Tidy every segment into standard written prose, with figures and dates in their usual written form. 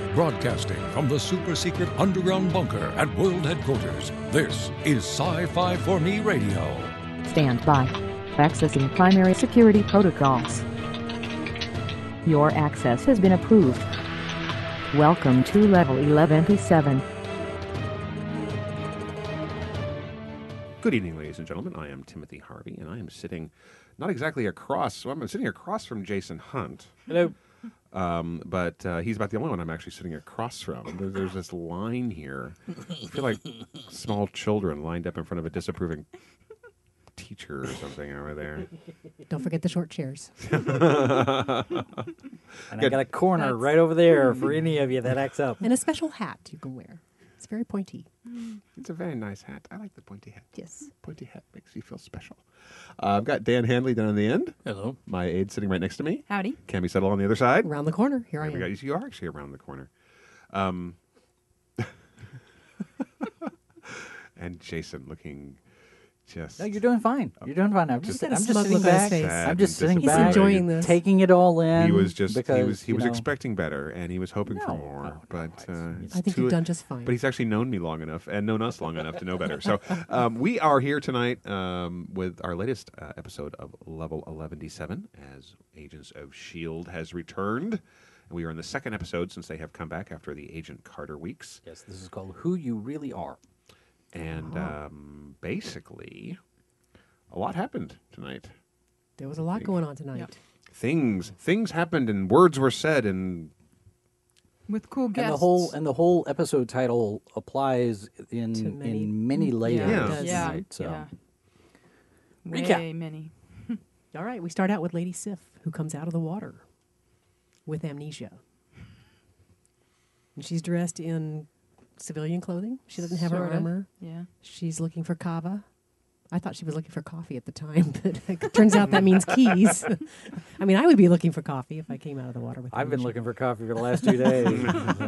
Broadcasting from the super-secret underground bunker at World Headquarters, this is Sci-Fi for Me Radio. Stand by. Accessing primary security protocols. Your access has been approved. Welcome to Level 1157. Good evening, ladies and gentlemen. I am Timothy Harvey, and I am sitting not exactly across, well, I'm sitting across from Jason Hunt. Hello. But he's about the only one I'm actually sitting across from. There's this line here. I feel like small children lined up in front of a disapproving teacher or something over there. Don't forget the short chairs. And I got a corner right over there for any of you that acts up. And a special hat you can wear. It's very pointy. It's a very nice hat. I like the pointy hat. Yes. Pointy hat makes you feel special. I've got Dan Handley down on the end. Hello. My aide sitting right next to me. Howdy. Cami Settle on the other side. Around the corner. Here I There we am. go. You are actually around the corner. And Jason looking just... No, you're doing fine. You're doing fine. I'm He's just, got a I'm just smug sitting look on his back. face. sad I'm just and sitting He's back, enjoying this. taking it all in. He was just because, he was you know, expecting better, and he was hoping for No, more. no, but it's- I think you've done just fine. But he's actually known me long enough and known us long enough to know better. So we are here tonight with our latest episode of Level 1157 as Agents of S.H.I.E.L.D. has returned. And we are in the second episode since they have come back after the Agent Carter weeks. Yes, this is called Who You Really Are. And basically, a lot happened tonight. There was a lot going on tonight. Yep. Things happened and words were said and With cool guests. And the whole episode title applies in To many. many layers. Yeah, it does. Yeah. Right? So yeah. Recap. Way many. All right, we start out with Lady Sif, who comes out of the water with amnesia. And she's dressed in civilian clothing. She doesn't have her Sorta. armor. Yeah. She's looking for kava. I thought she was looking for coffee at the time, but it turns out that means keys. I mean, I would be looking for coffee if I came out of the water with I've been amnesia. looking for coffee for the last 2 days.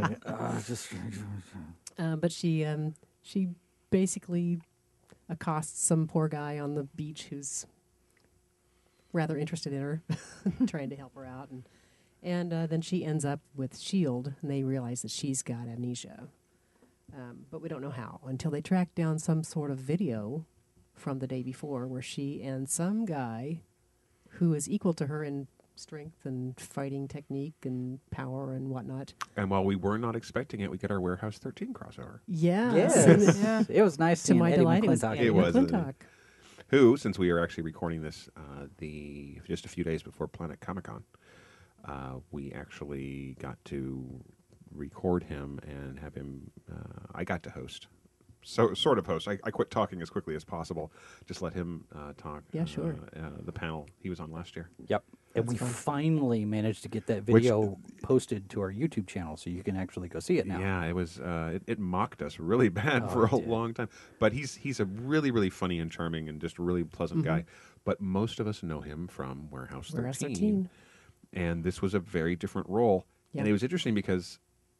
But she basically accosts some poor guy on the beach who's rather interested in her, trying to help her out, and then she ends up with S.H.I.E.L.D. and they realize that she's got amnesia, but we don't know how until they track down some sort of video from the day before where she and some guy who is equal to her in strength and fighting technique and power and whatnot. And while we were not expecting it, we get our Warehouse 13 crossover. Yes. Yeah. It was nice To seeing my Eddie delight, it was McClintock. Eddie It was, McClintock. Who, since we are actually recording this just a few days before Planet Comic-Con, we actually got to record him and have him, I got to host. So sort of host. I quit talking as quickly as possible. Just let him talk. Yeah, sure. The panel he was on last year. Yep. And we finally managed to get that video posted to our YouTube channel, so you can actually go see it now. Yeah, it was. It mocked us really bad for a long time. But he's a really, really funny and charming and just a really pleasant guy. But most of us know him from Warehouse 13. Warehouse 13. And this was a very different role. Yep. And it was interesting because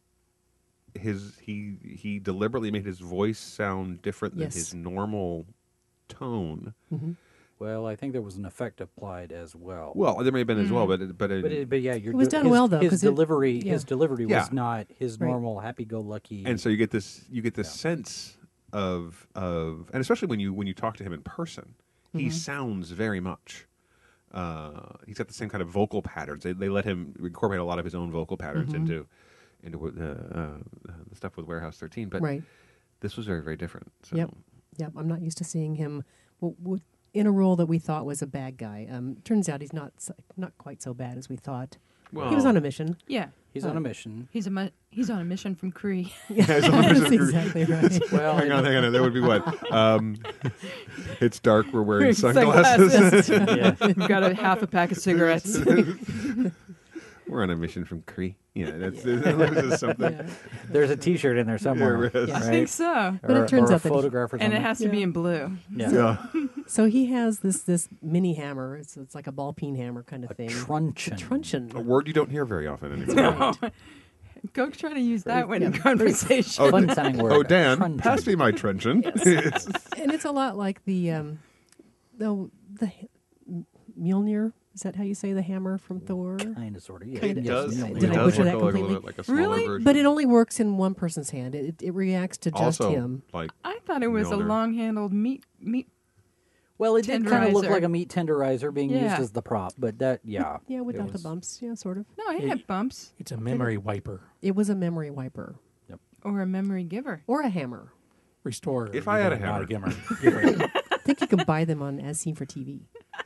he deliberately made his voice sound different than Yes. his normal tone. Well, I think there was an effect applied as well. Well, there may have been as well, but But yeah, It was done well, though, His 'cause it- delivery, yeah. Yeah. was not his Right. normal happy-go-lucky. and so you get this sense of and especially when you talk to him in person, he sounds very much. He's got the same kind of vocal patterns. They let him incorporate a lot of his own vocal patterns into the stuff with Warehouse 13, but Right. this was very, very different. So. Yep. I'm not used to seeing him in a role that we thought was a bad guy. Turns out he's not quite so bad as we thought. Well, He was on a mission. Yeah. He's on a mission. He's on a mission from Kree. That's exactly right. Well, hang on. That would be what? It's dark. We're wearing sunglasses. yeah. We've got a half a pack of cigarettes. We're on a mission from Kree. Yeah, that was something. Yeah. There's a T-shirt in there somewhere. There is. I right? think so. But it turns or out a that he- photograph or And something. it has to be in blue. yeah. Yeah. So he has this mini hammer. It's like a ball peen hammer kind of A thing. truncheon. A truncheon. A word you don't hear very often anymore. Go try to use that one in conversation. Fun sounding word. Oh, a Dan, truncheon. pass me my truncheon. And it's a lot like the Mjolnir Is that how you say the hammer from Thor? Kind of, sort of. Yeah. Kinda. It Yes, does. Mjolnir. Did It I does butcher look that like a little completely? bit like a smaller Really? version. But it only works in one person's hand. It reacts to just also, him. like I thought it was a Mjolnir. long-handled meat. Well, it did kind of look Tenderizer. like a meat tenderizer being used Yeah. as the prop, but that, yeah. Yeah, it without the was- bumps. Yeah, sort of. No, it had bumps. It's a memory wiper. It was a memory wiper Or a memory giver. or a hammer. Restorer. If I had a not hammer. giver. I think you can buy them on As Seen for TV.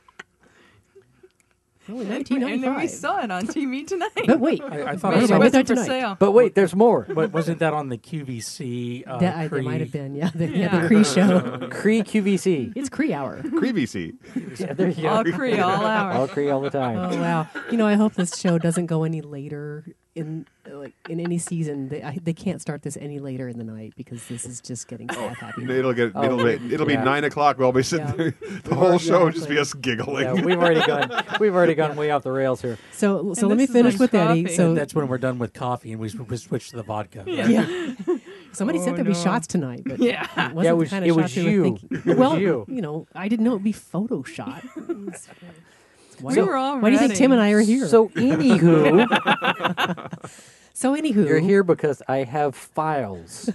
Only And then we 1995. saw it on TV tonight. But wait, I thought Wait, I it saw with wasn't that for tonight. sale. But wait, there's more. But wasn't that on the QVC? that Cree- might have been. Yeah, the Yeah. Cree show. Cree QVC. It's Cree hour. Creevy Yeah, there you go. All Cree, all hour. All Cree all the time. Oh wow! I hope this show doesn't go any later in any season. They can't start this any later in the night because this is just getting sad happy. It'll get Oh, it'll be yeah. 9 o'clock. We'll be sitting Yeah. there. The whole show will just be Exactly. us giggling. Yeah, we've already gone way off the rails here. So And let me this is finish on with Eddie. coffee. So That's when we're done with coffee and we switch to the vodka. yeah. Somebody said Oh, there'd be no. shots tonight, but Yeah. it wasn't Yeah, the kind of it shots was we were you. thinking. It was Well, you. I didn't know it'd be Photoshop. Why, We were all why do you think ready. Tim and I are here? So, anywho, you're here because I have files.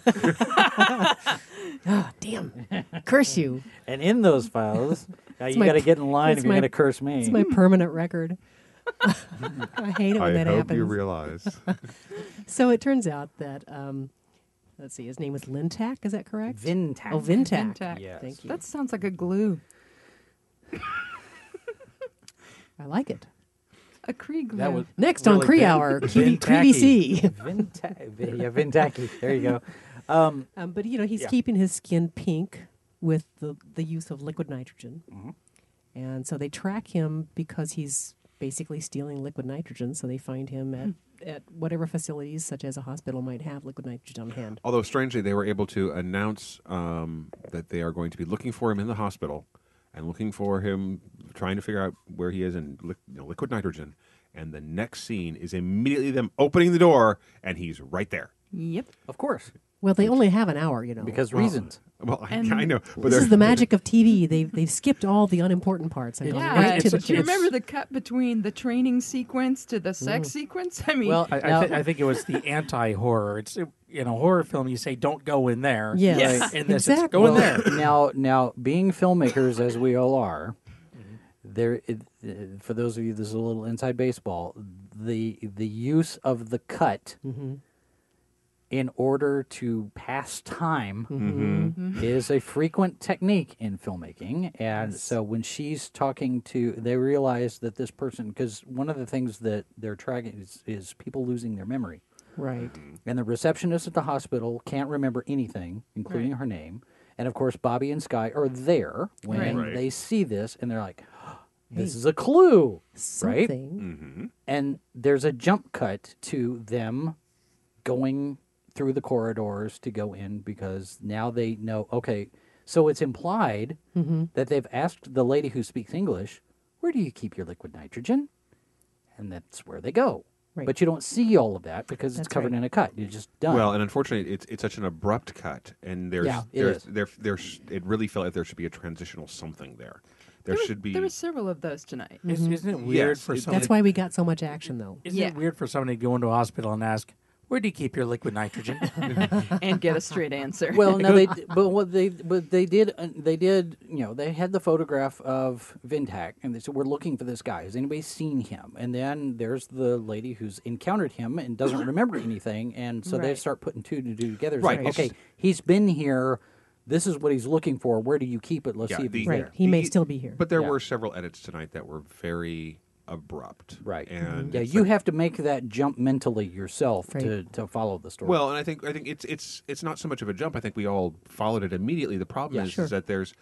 Ah, damn. Curse you. And in those files, now you my- got to get in line it's if you're my- going to curse me. It's my permanent record. I hate it when I that hope happens. you realize. So it turns out that let's see, his name was Lintac. Is that correct? Vintac. Oh, Vintac. Vintac. Yes. Thank you. That sounds like a glue. I like it. A Cree glue. That was Next on really Cree big. Hour, Vintacky. QVC. Yeah, Vintacky. There you go. But he's Yeah. keeping his skin pink with the use of liquid nitrogen, Mm-hmm. and so they track him because he's basically stealing liquid nitrogen. So they find him at whatever facilities, such as a hospital, might have liquid nitrogen on hand. Although strangely, they were able to announce that they are going to be looking for him in the hospital and looking for him, trying to figure out where he is in liquid nitrogen. And the next scene is immediately them opening the door, and he's right there. Yep. Of course, Well, they only have an hour, because reasons. Well, And I know, but This is the magic of TV. They've skipped all the unimportant parts and gone Yeah. right to the Do you chase. remember the cut between the training sequence to the sex sequence? I mean, Well, now- I think it was the anti-horror. It's in a horror film, you say don't go in there. Yes, Yes. In this, exactly. it's go in there. Now, being filmmakers as we all are, for those of you, this is a little inside baseball. The use of the cut in order to pass time is a frequent technique in filmmaking. And so when she's talking they realize that this person, because one of the things that they're tracking is people losing their memory. Right. And the receptionist at the hospital can't remember anything, including her name. And of course, Bobby and Sky are there when Right. they see this, and they're like, "This is a clue, right?" Something. And there's a jump cut to them going through the corridors to go in because now they know. Okay, so it's implied that they've asked the lady who speaks English, "Where do you keep your liquid nitrogen?" And that's where they go. Right. But you don't see all of that because it's That's covered right. in a cut. You're just done. Well, and unfortunately, it's such an abrupt cut, and Yeah, it there's is. there's it really felt like there should be a transitional something there. There should be. there were several of those tonight. Isn't it weird Yes, for it- somebody? That's why we got so much action, though. Isn't Yeah. it weird for somebody to go into a hospital and ask, "Where do you keep your liquid nitrogen?" And get a straight answer. Well, no, they did, they had the photograph of Vintac, and they said, "We're looking for this guy. Has anybody seen him?" And then there's the lady who's encountered him and doesn't remember anything, and so they Right. start putting two to two together. It's Right, like, it's okay, just- he's been here. This is what he's looking for. Where do you keep it? Let's Yeah, see if he's Right. there. He may still be here. But there Yeah. were several edits tonight that were very abrupt. Right. And Yeah, it's you like- have to make that jump mentally yourself Right. to follow the story. Well, and I think it's not so much of a jump. I think we all followed it immediately. The problem Yeah, is, sure. is that there's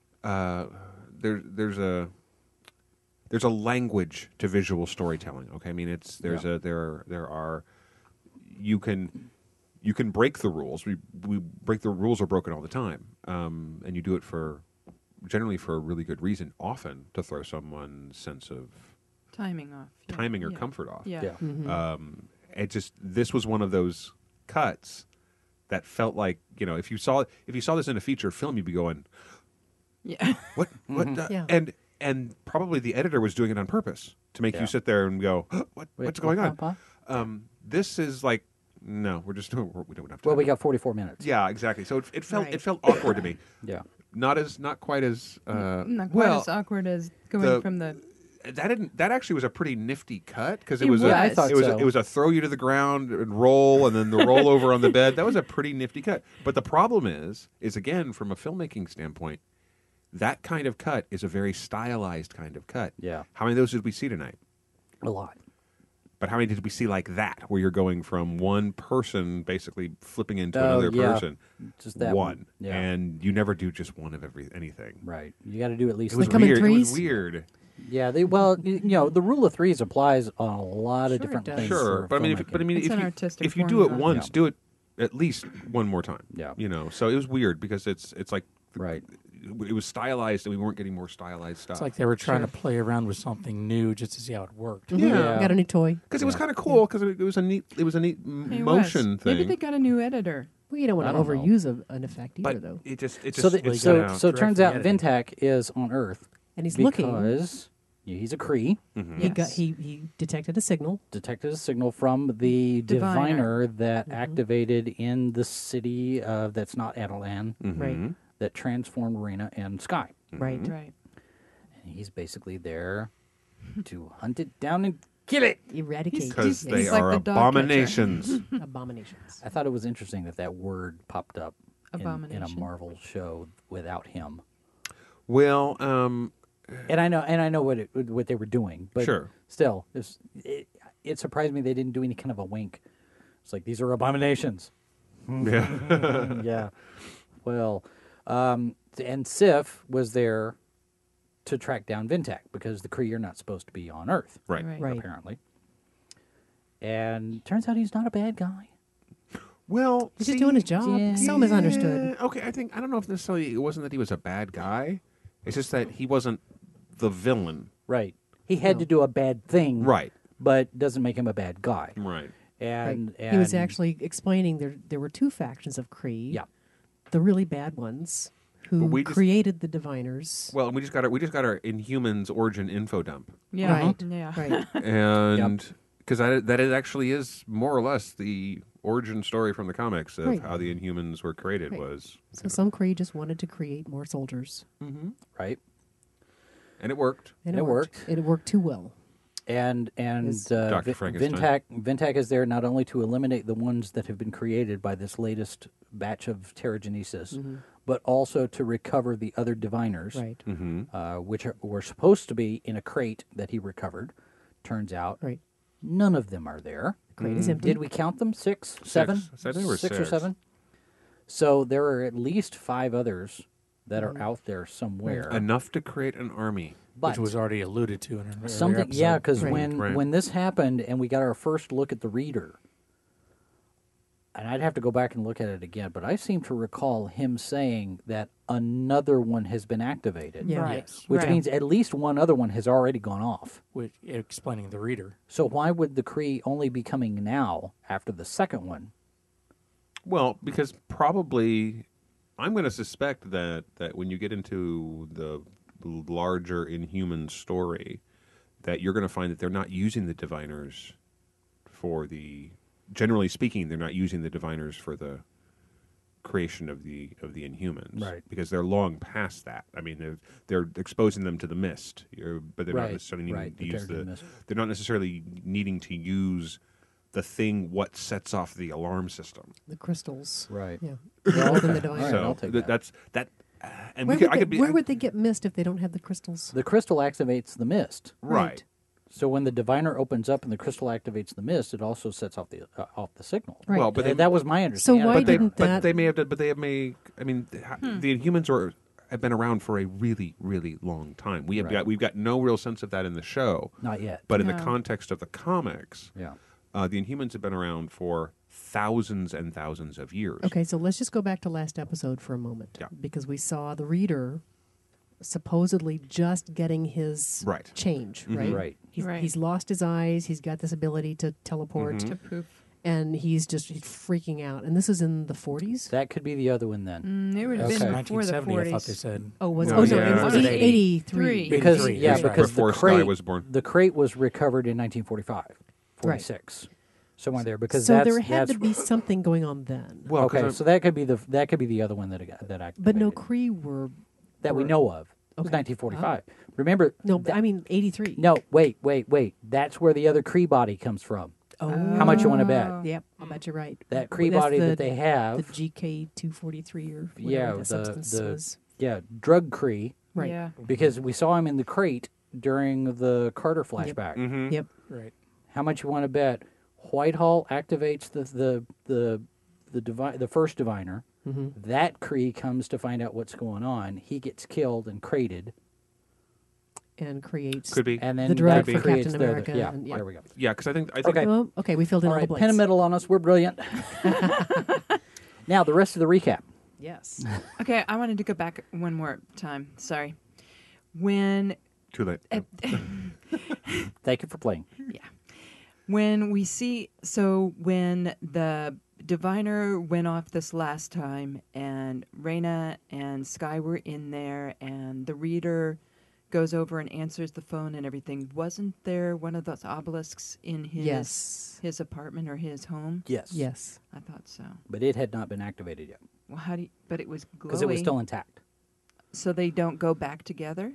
a language to visual storytelling. Okay, I mean there are you can break the rules. We break the rules are broken all the time, and you do it generally for a really good reason. Often to throw someone's sense of timing off. Yeah. timing or Yeah. comfort off. Yeah. yeah. This was one of those cuts that felt like, if you saw this in a feature film, you'd be going, Yeah. what Yeah. and and probably the editor was doing it on purpose to make you sit there and go, what's going on? This is like, no, we don't have time. Well, we got 44 minutes. Yeah, exactly. So it felt Right. it felt awkward to me. Yeah. Not quite as Not quite well. as awkward as going from the. That actually was a pretty nifty cut because it It was was. I thought it was so. it was a throw you to the ground and roll and then the roll over on the bed. That was a pretty nifty cut. But the problem is again from a filmmaking standpoint, that kind of cut is a very stylized kind of cut. Yeah. How many of those did we see tonight? A lot. But how many did we see like that, where you're going from one person basically flipping into another yeah. person? Just that one. Yeah. And you never do just one of anything. Right. You got to do at least It was They come in weird. It was threes? weird. Yeah, the rule of threes applies on a lot of Sure different it does. things. Sure, for but I mean, filmmaking. It's an artistic if you do it formula. once, Yeah. do it at least one more time. Yeah. So it was weird because it's like Right. it was stylized and we weren't getting more stylized stuff. It's like they were trying to play around with something new just to see how it worked. Mhm. Yeah. Got a new toy. because it was kind of cool because it was a neat It was. motion thing. Maybe they got a new editor. Well, you don't want I to don't know. overuse an effect either, but though. it just So, it Well, you so, gotta so it turns out correct the editing. Vintak is on Earth And he's looking. because he's a Kree, Yes. He detected a signal. detected a signal from the diviner that activated in the city that's not Adelan Right. that transformed Reyna and Sky. Right. Right. And he's basically there to hunt it down and kill it. Eradicate. because He's they like are the dog catcher. abominations. Abominations. I thought it was interesting that word popped up in a Abomination. Marvel show without him. Well, And I know what they were doing, but Sure. still, it surprised me they didn't do any kind of a wink. It's like these are abominations. yeah. Yeah. Well, and Sif was there to track down Vintak because the Kree are not supposed to be on Earth, Right. Right. apparently. And turns out he's not a bad guy. Well, He's just doing his job. yeah. So misunderstood. Okay, I don't know if necessarily it wasn't that he was a bad guy. It's just that he wasn't the villain. Right. He had to do a bad thing. Right. But doesn't make him a bad guy. Right. And, He was and- actually explaining there were two factions of Kree. Yeah. The really bad ones But who we just- created the diviners. Well, we just got our Inhumans origin info dump, Yeah. Right. Yeah. Right. and because that it actually is more or less the origin story from the comics of Right. how the Inhumans were created Right. was, So some Kree just wanted to create more soldiers. right. and it worked. And It worked. And it worked too well. And Is- Dr. Frankenstein. Vintak is there not only to eliminate the ones that have been created by this latest batch of Terrigenesis, but also to recover the other diviners, Right. which were supposed to be in a crate that he recovered. Turns out Right. none of them are there. Crate is empty. Did we count them? Six? Seven? I said there were Six or six. seven? So there are at least 5 others that are out there somewhere. Enough to create an army. But which was already alluded to in an earlier something, episode. yeah, because Right. Right. when this happened and we got our first look at the reader, and I'd have to go back and look at it again, but I seem to recall him saying that another one has been activated. Yeah. Right. Yes. Which Right. means at least one other one has already gone off. Which, explaining the reader. So why would the Kree only be coming now after the second one? Well, because probably I'm going to suspect that when you get into the larger Inhuman story, that you're going to find that they're not using the diviners for the. Generally speaking, they're not using the diviners for the creation of the Inhumans, Right. Because they're long past that. I mean, they're exposing them to the mist, but they're not Right, necessarily needing right, to the use Terrigen mist. They're not necessarily needing to use the thing what sets off the alarm system. The crystals. Right. Yeah. Well, More than the okay. All diviners. right, So I'll take th- that. that's that. And Where, we could, would I they, could be where would they get mist if they don't have the crystals? The crystal activates the mist. right. So when the diviner opens up and the crystal activates the mist, it also sets off the signal. Right. Well, but they, that was my understanding. why but they didn't but that- they may have but they have may. I mean, the Inhumans have been around for a really really long time. We've got no real sense of that in the show. Not yet. But in the No. context of the comics, Yeah. the Inhumans have been around for thousands and thousands of years. Okay, so let's just go back to last episode for a moment. Yeah. Because we saw the reader supposedly just getting his Right. change, right? Right. He's, Right. he's lost his eyes. He's got this ability to teleport. To poof. and he's freaking out. And this is in the 40s. That could be the other one then. It would have Okay. been before the 1970, 40s. I thought they said. Oh, was No, it? Oh, no, yeah. it was Was it 83. Because 83, yeah, that's right. because Before the Sky crate was born. the crate was recovered in 1945, 46, somewhere there. Because So that's, there had that's to be something going on then. Well, okay. 'cause So that could be the other one that I But no Kree were... that we were- know of. It was Okay. 1945. Remember? No, that- I mean 83. no. Wait. That's where the other Kree body comes from. Oh. How much you want to bet? Yep, I'll bet you're right. That Kree That's body the, that they have. The GK243 or whatever Yeah, that the- substance the- was. Yeah, drug Kree. Right. Yeah. Because we saw him in the crate during the Carter flashback. Mm-hmm. Yep. Right. How much you want to bet? Whitehall activates the first diviner. Mm-hmm. That Kree comes to find out what's going on. He gets killed and crated, And creates... Could be. and then The drug that for creates Captain the other- America, Yeah, and- yeah. there we go. Yeah, because I think Okay. Oh, okay, we filled in All all right, the pin a blanks. medal on us. We're brilliant. Now the rest of the recap. Yes. Okay, I wanted to go back one more time. Sorry. When too late. Thank you for playing. when we see when the diviner went off this last time and Raina and Sky were in there and the reader goes over and answers the phone and everything, wasn't there one of those obelisks in his apartment or his home? Yes. Yes. I thought so. But it had not been activated yet Well, how do you, but it was glowing. because it was still intact. So they don't go back together?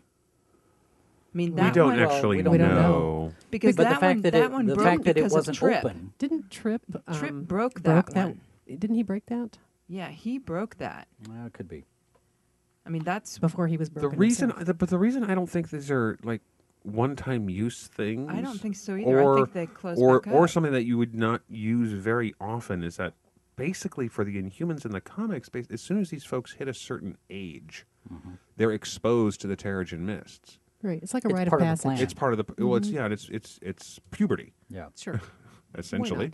I mean, We that don't one, actually we know. don't know. because But that the fact one, that that it, one the broke fact that it because of wasn't Trip. open. Didn't Trip... Trip broke that one. Didn't he break that? Yeah, he broke that. Well, it could be. I mean, that's. Before he was The broken reason, himself. but the reason I don't think these are like one-time use things. I don't think so either. I think they close or back up. or something that you would not use very often is that basically for the Inhumans in the comics, as soon as these folks hit a certain age, they're exposed to the Terrigen mists. Right. It's like a It's rite of part of the passage. plan. It's part of the well, it's it's puberty Yeah. Sure. essentially,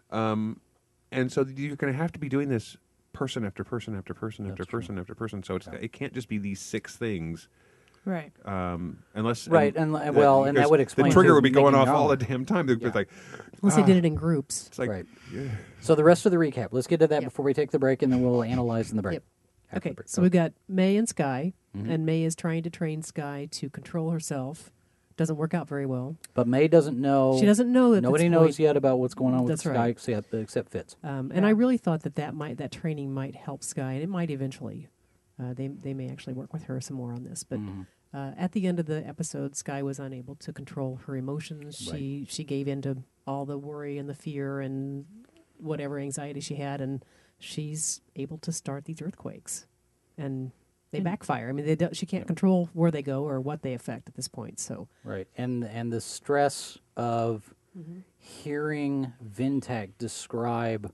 and so you're going to have to be doing this person after person after person after That's true. person after person. So it can't just be these 6 things. Right. Unless Right, and well, and that because would explain the trigger too, would be going making off your all own. the damn time. They're Yeah. like, Unless they did it in groups. it's like, Right. So the rest of the recap. Let's get to that Yep. before we take the break, and then we'll analyze in the break. Yep. After Okay, the break. so we've got May and Sky, Mm-hmm. and May is trying to train Sky to control herself. Doesn't work out very well. But May doesn't know. She doesn't know that Nobody it's knows going- yet about what's going on with That's Sky right. except Fitz. And I really thought that training might help Sky, and it might eventually. They may actually work with her some more on this, but Mm-hmm. at the end of the episode, Sky was unable to control her emotions. She gave in to all the worry and the fear and whatever anxiety she had, and she's able to start these earthquakes, and they backfire. I mean, she can't control where they go or what they affect at this point. So Right, and the stress of Mm-hmm. hearing Vintek describe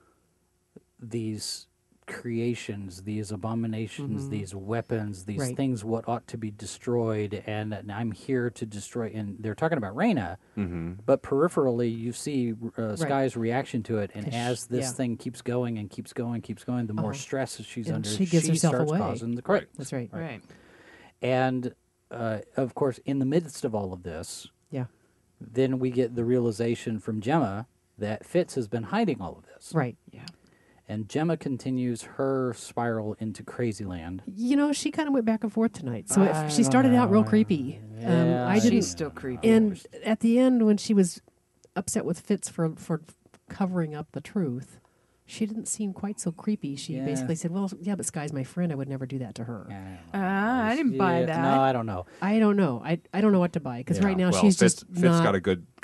these creations, these abominations, these weapons, these Right. things what ought to be destroyed, and I'm here to destroy. And they're talking about Raina, but peripherally you see Sky's reaction to it, and 'Cause as this yeah. thing keeps going and keeps going, keeps going, the more stress she's And under, she gives herself starts away. causing the crate. that's right. Right. And of course, in the midst of all of this, Yeah. then we get the realization from Gemma that Fitz has been hiding all of this. Right. Yeah. And Gemma continues her spiral into crazy land. You know, she kind of went back and forth tonight. So she started out real creepy. Yeah, I didn't. She's still creepy. And at the end, when she was upset with Fitz for covering up the truth, she didn't seem quite so creepy. She Yeah. basically said, "Well, yeah, but Sky's my friend. I would never do that to her." I didn't buy that. No, I don't know. I don't know. I don't know what to buy because Yeah. right now well, she's Fitz, just Fitz not.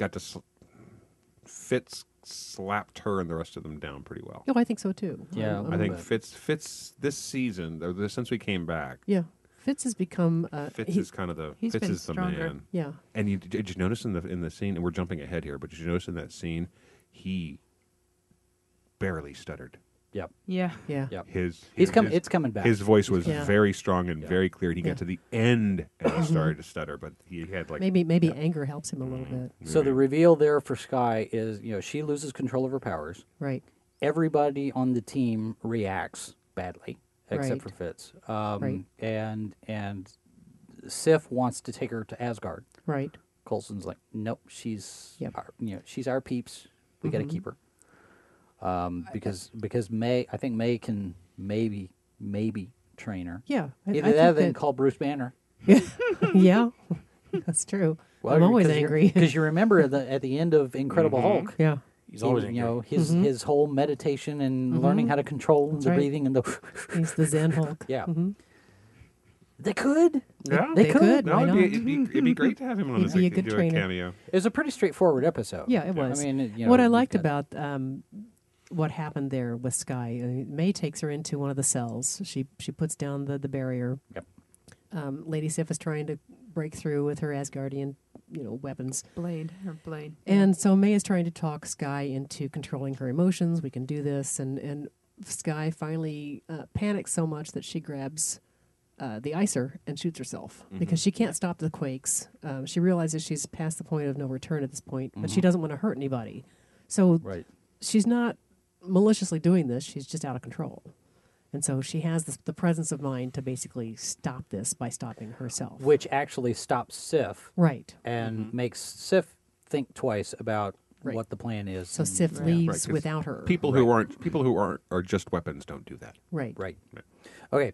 Fitz slapped her and the rest of them down pretty well. No, I think so too. Yeah, I think but- Fitz this season, or since we came back, Yeah, Fitz has become. Fitz is kind of the he's Fitz been is the stronger. man. Yeah. And did you notice in the scene? And we're jumping ahead here, but did you notice in that scene he barely stuttered. Yep. Yeah. Yeah. Yep. His It's coming back. His voice was Yeah. very strong and very clear. He Yeah. got to the end and he started to stutter, but he had like Maybe anger helps him a little bit. So the reveal there for Sky is, she loses control of her powers. Right. Everybody on the team reacts badly, except Right. for Fitz. Right. And Sif wants to take her to Asgard. Right. Coulson's like, nope, she's Yep. our, she's our peeps. We got to keep her. Because May, I think May can maybe train her. Yeah. Either that or they can call Bruce Banner. Yeah, that's true. I'm always angry. Because you remember at the end of Incredible Hulk, Yeah. He's always you angry. know, his whole meditation and learning how to control the right. breathing and the He's the Zen Hulk. yeah. They could. Yeah. They could. No, Why not? it'd be great to have him on He'd as be a a, good do a trainer. cameo. It was a pretty straightforward episode. Yeah, it was. I mean, what I you've liked got- about what happened there with Sky, May takes her into one of the cells. She puts down the barrier. Yep. Lady Sif is trying to break through with her Asgardian, weapons. Blade. And so May is trying to talk Sky into controlling her emotions. We can do this. And Sky finally panics so much that she grabs the icer and shoots herself because she can't stop the quakes. She realizes she's past the point of no return at this point, but she doesn't want to hurt anybody. So Right. she's not maliciously doing this. She's just out of control. And so she has the presence of mind to basically stop this by stopping herself. Which actually stops Sif Right. and makes Sif think twice about Right. what the plan is. So and- Sif Right, leaves 'cause without her. People who are just weapons don't do that. Right. Right. Okay.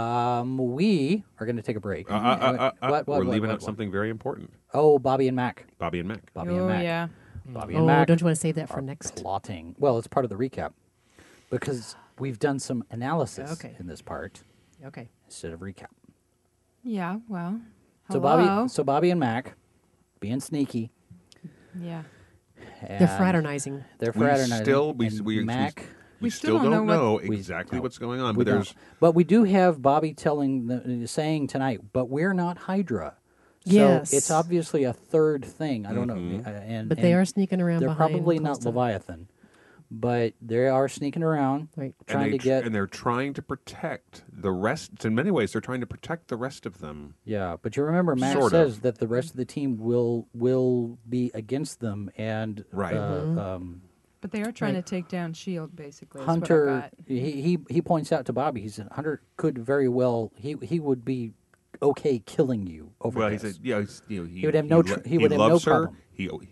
We are going to take a break. What, We're leaving what? out something very important. Oh, Bobby and Mac. Bobby and Mac. Bobby and Mac. yeah. Bobby Oh, and Mac don't you want to save that for are next? plotting. Well, it's part of the recap because we've done some analysis Okay. in this part Okay. instead of recap. Yeah. Well. So Hello. Bobby and Mac being sneaky. Yeah. They're and fraternizing. They're We fraternizing. still and Mac. we still don't don't know know what- exactly no, what's going on, we but there's don't. But we do have Bobby saying tonight, but we're not Hydra. So Yes. it's obviously a third thing. I don't know. And, But they and are sneaking around They're behind probably not Costa. Leviathan, but they are sneaking around, Right. trying to get. and they're trying to protect the rest. In many ways, they're trying to protect the rest of them. Yeah, but you remember Max Sort says of. that the rest of the team will be against them, and Right. But they are trying Right. to take down Shield, basically. is what I Hunter. got. He points out to Bobby. He said Hunter could very well he would be okay killing you over Well, this. he said, yeah, he would have no tr- he would have no loves her. problem.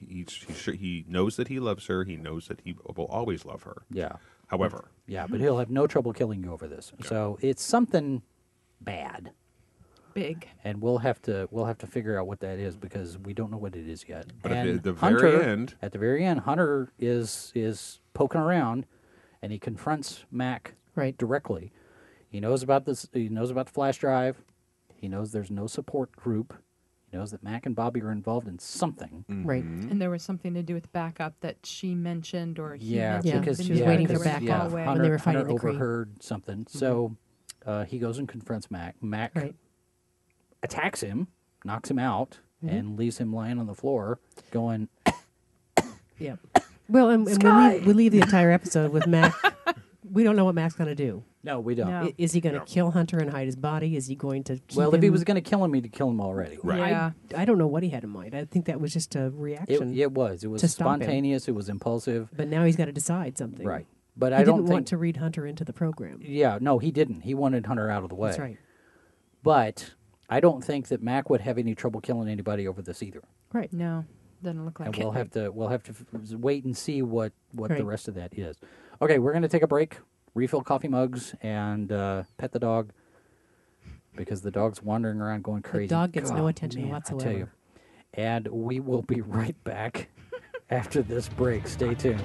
He knows that he loves her. He knows that he will always love her. Yeah, However, yeah, but he'll have no trouble killing you over this. So it's something bad, Big. and we'll have to figure out what that is because we don't know what it is yet. But at and the very Hunter, end- at the very end, Hunter is poking around, and he confronts Mac Right. directly. He knows about this. He knows about the flash drive. He knows there's no support group. He knows that Mac and Bobby are involved in something. Right. And there was something to do with backup that she mentioned or he Yeah, mentioned. Yeah, because she was when waiting they for were in the backup. hallway. When they were Hunter fighting the Kree. overheard something. So he goes and confronts Mac. Mac Right. attacks him, knocks him out, and leaves him lying on the floor, going. Yeah. Well, and we leave the entire episode with Mac. We don't know what Mac's going to do. No, we don't. No. Is he going to kill Hunter and hide his body? Is he going to keep Well, if he him- was going to kill him, he'd kill him already. Right. Yeah. I don't know what he had in mind. I think that was just a It, reaction. it was. It was to stop him. spontaneous. It was impulsive. But now he's got to decide something. Right. But He I don't didn't think. want to read Hunter into the program. Yeah, no, he didn't. He wanted Hunter out of the way. That's right. But I don't think that Mac would have any trouble killing anybody over this either. Right. No, doesn't look like And it. we'll have to wait and see what the Right. rest of that is. Okay, we're going to take a break, refill coffee mugs, and pet the dog because the dog's wandering around going crazy. dog gets no God, attention man, I whatsoever. tell you. And we will be right back after this break. Stay tuned.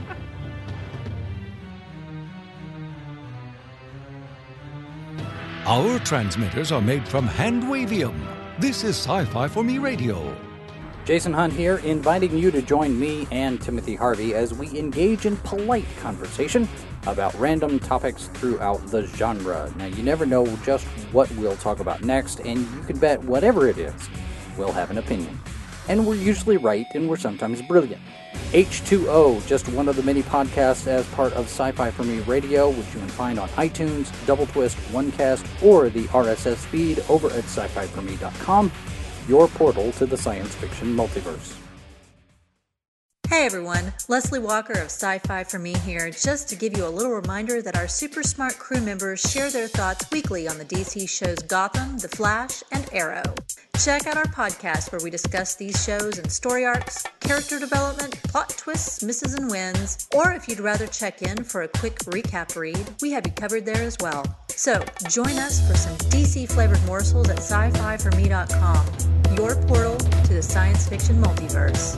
Our transmitters are made from handwavium. This is Sci-Fi for Me Radio. Jason Hunt here, inviting you to join me and Timothy Harvey as we engage in polite conversation about random topics throughout the genre. Now, you never know just what we'll talk about next, and you can bet whatever it is, we'll have an opinion. And we're usually right, and we're sometimes brilliant. H2O, just one of the many podcasts as part of Sci-Fi for Me Radio, which you can find on iTunes, Double Twist, OneCast, or the RSS feed over at sci-fi4me.com, your portal to the science fiction multiverse. Hey everyone, Leslie Walker of Sci-Fi for Me here, just to give you a little reminder that our super smart crew members share their thoughts weekly on the DC shows Gotham, The Flash, and Arrow. Check out our podcast where we discuss these shows and story arcs, character development, plot twists, misses and wins, or if you'd rather check in for a quick recap read, we have you covered there as well. So, join us for some DC-flavored morsels at sci-fi4me.com, your portal to the science fiction multiverse.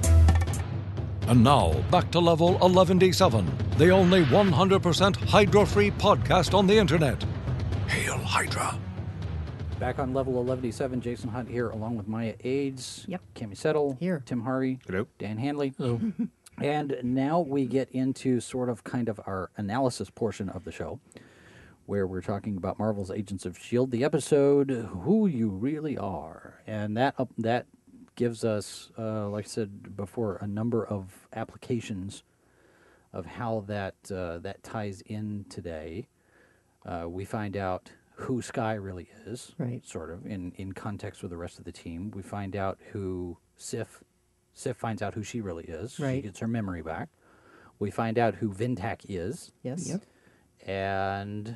And now, back to level 11D7, the only 100% Hydra-free podcast on the internet. Hail Hydra! Back on level 11D7, Jason Hunt here, along with Maya Aids, Yep. Cami Settle, Here. Tim Harvey, Hello. Dan Handley. And now we get into sort of kind of our analysis portion of the show, where we're talking about Marvel's Agents of S.H.I.E.L.D., the episode, Who You Really Are. And that gives us, like I said before, a number of applications of how that ties in today. We find out who Skye really is, Right. sort of, in context with the rest of the team. We find out who Sif finds out who she really is. She Right. gets her memory back. We find out who Vintak is. Yes. Yep. And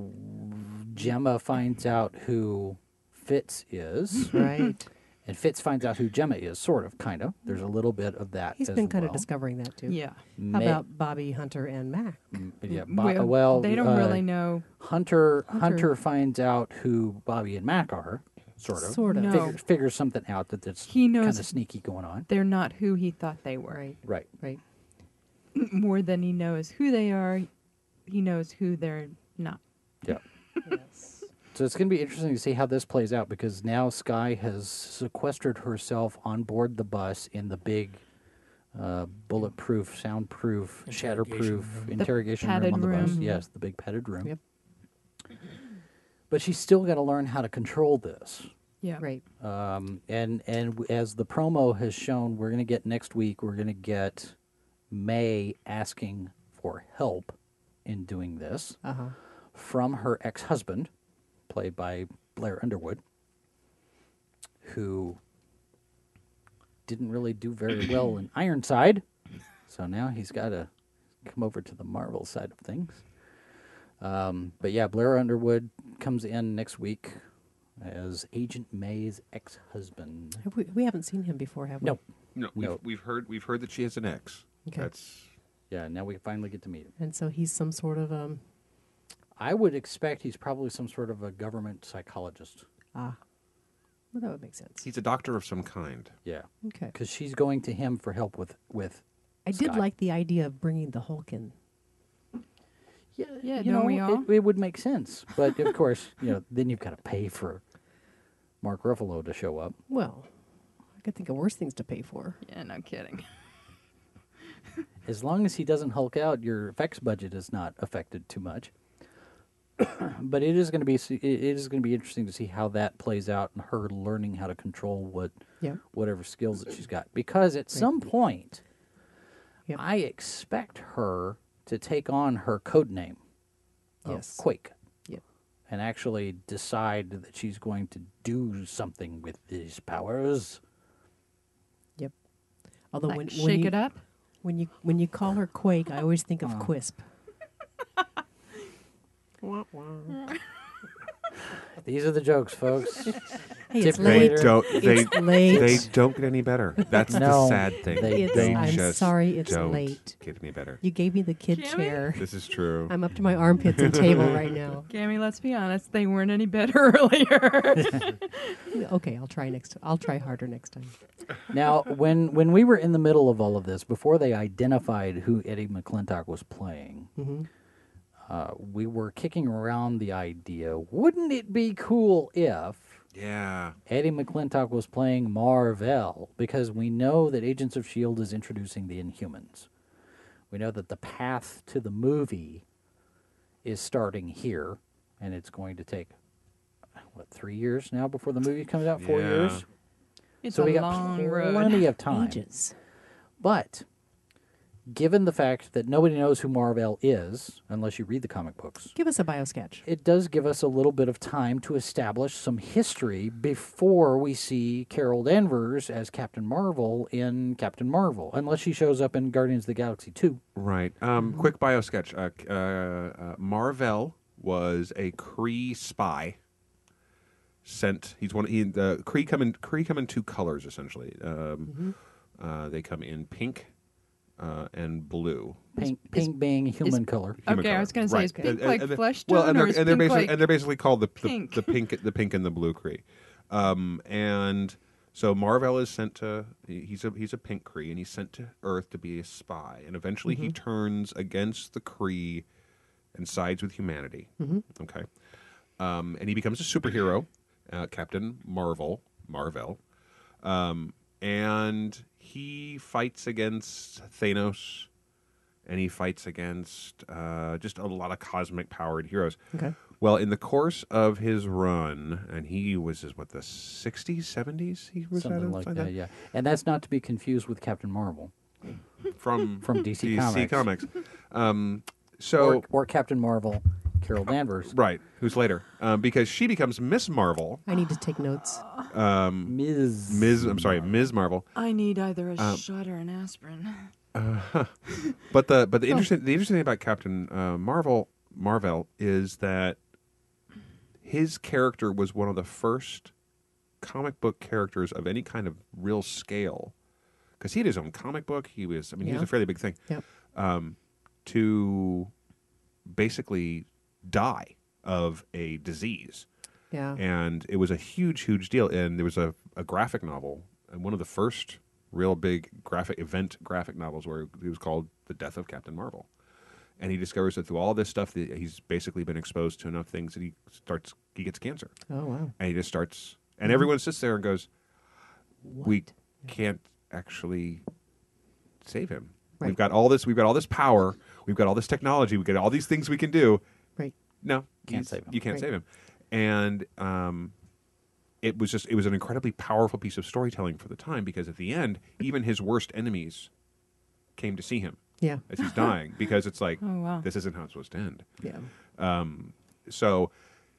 Gemma finds out who Fitz is. Right. And Fitz finds out who Gemma is, sort of, kind of. There's a little bit of that He's as been kind well. of discovering that too. Yeah. How about Bobby, Hunter, and Mac? Yeah, Well, they don't really know. Hunter finds out who Bobby and Mac are, sort of. Sort of. No. Figures something out that's He kind knows of sneaky going on. they're not who he thought they were. Right. Right. Right. More than he knows who they are, he knows who they're not. Yeah. Yes. So it's going to be interesting to see how this plays out, because now Skye has sequestered herself on board the bus in the big bulletproof, soundproof, shatterproof interrogation room padded on the bus. room. Yes, the big padded room. Yep. But she's still got to learn how to control this. Yeah. Right. And as the promo has shown, we're going to get next week, we're going to get May asking for help in doing this from her ex-husband, played by Blair Underwood, who didn't really do very well in Ironside. So now he's got to come over to the Marvel side of things. But yeah, Blair Underwood comes in next week as Agent May's ex-husband. We haven't seen him before, have we? No. No, No. we've heard that she has an ex. Okay. That's Yeah, now we finally get to meet him. And so he's some sort of I would expect he's probably some sort of a government psychologist. well, that would make sense. he's a doctor of some kind. Yeah, Okay. because she's going to him for help with I did Skye. like the idea of bringing the Hulk in. Yeah, Yeah, you don't know, we all? it would make sense. But of course, then you've got to pay for Mark Ruffalo to show up. Well, I could think of worse things to pay for. Yeah, no kidding. As long as he doesn't Hulk out, your effects budget is not affected too much. But it is going to be interesting to see how that plays out and her learning how to control whatever skills that she's got. Because at some point, Yep. I expect her to take on her code name of Yes. Quake. Yep. And actually decide that she's going to do something with these powers. Yep. Although Like when shake you, it up. when you call her Quake, I always think of Quisp. These are the jokes, folks. Hey, it's Tip late. grader. Don't they? It's late. They don't get any better. That's No, the sad thing. they It's- don't. I'm just sorry, it's don't late. Get any better. You gave me the kid Cammy? chair. This is true. I'm up to my armpits in table right now. Gammy, let's be honest, they weren't any better earlier. Okay, I'll try harder next time. Now, when we were in the middle of all of this, before they identified who Eddie McClintock was playing, we were kicking around the idea, wouldn't it be cool if Yeah. Eddie McClintock was playing Mar-Vell? Because we know that Agents of S.H.I.E.L.D. is introducing the Inhumans. We know that the path to the movie is starting here, and it's going to take, 3 years now before the movie comes out? 4 Yeah. years? It's So a we got long road. plenty of time. Ages. But given the fact that nobody knows who Mar-Vell is, unless you read the comic books, Give us a biosketch. it does give us a little bit of time to establish some history before we see Carol Danvers as Captain Marvel in Captain Marvel, unless she shows up in Guardians of the Galaxy 2. Right. Quick bio sketch. Mar-Vell was a Kree spy. He's one. The Kree come in two colors essentially. They come in pink and blue. Pink being human color. Human Okay, I color. was going to say, is Right. pink like And- flesh well, tone, and or they're, is and they're pink basically like they're basically called the pink? pink and the blue Kree. And so Mar-Vell is sent to he's a pink Kree, and he's sent to Earth to be a spy, and eventually he turns against the Kree and sides with humanity. Okay, and he becomes a superhero, Captain Marvel, and he fights against Thanos, and he fights against just a lot of cosmic powered heroes. Okay. Well, in the course of his run, and he was the 60s, 70s. He was Something at like something that, yeah. And that's not to be confused with Captain Marvel from DC Comics. So or Captain Marvel, Carol Danvers. right, who's later because she becomes Miss Marvel. I need to take notes. Ms. Marvel. I need either a shot or an aspirin. But the interesting thing about Captain Marvel is that his character was one of the first comic book characters of any kind of real scale, because he had his own comic book. He was he was a fairly big thing. Yep. To basically die of a disease. Yeah. And it was a huge deal. And there was a graphic novel, and one of the first real big graphic novels, where it was called The Death of Captain Marvel. And he discovers that through all this stuff, that he's basically been exposed to enough things that he gets cancer. Oh, wow. And he just starts, and everyone sits there and goes, we can't actually save him. Right. We've got all this power, we've got all this technology, we've got all these things we can do. Right. No, Can't save him. You can't Right. save him. And it was an incredibly powerful piece of storytelling for the time, because at the end, even his worst enemies came to see him Yeah. as he's dying, because it's like, Oh, wow. this isn't how it's supposed to end. Yeah. So,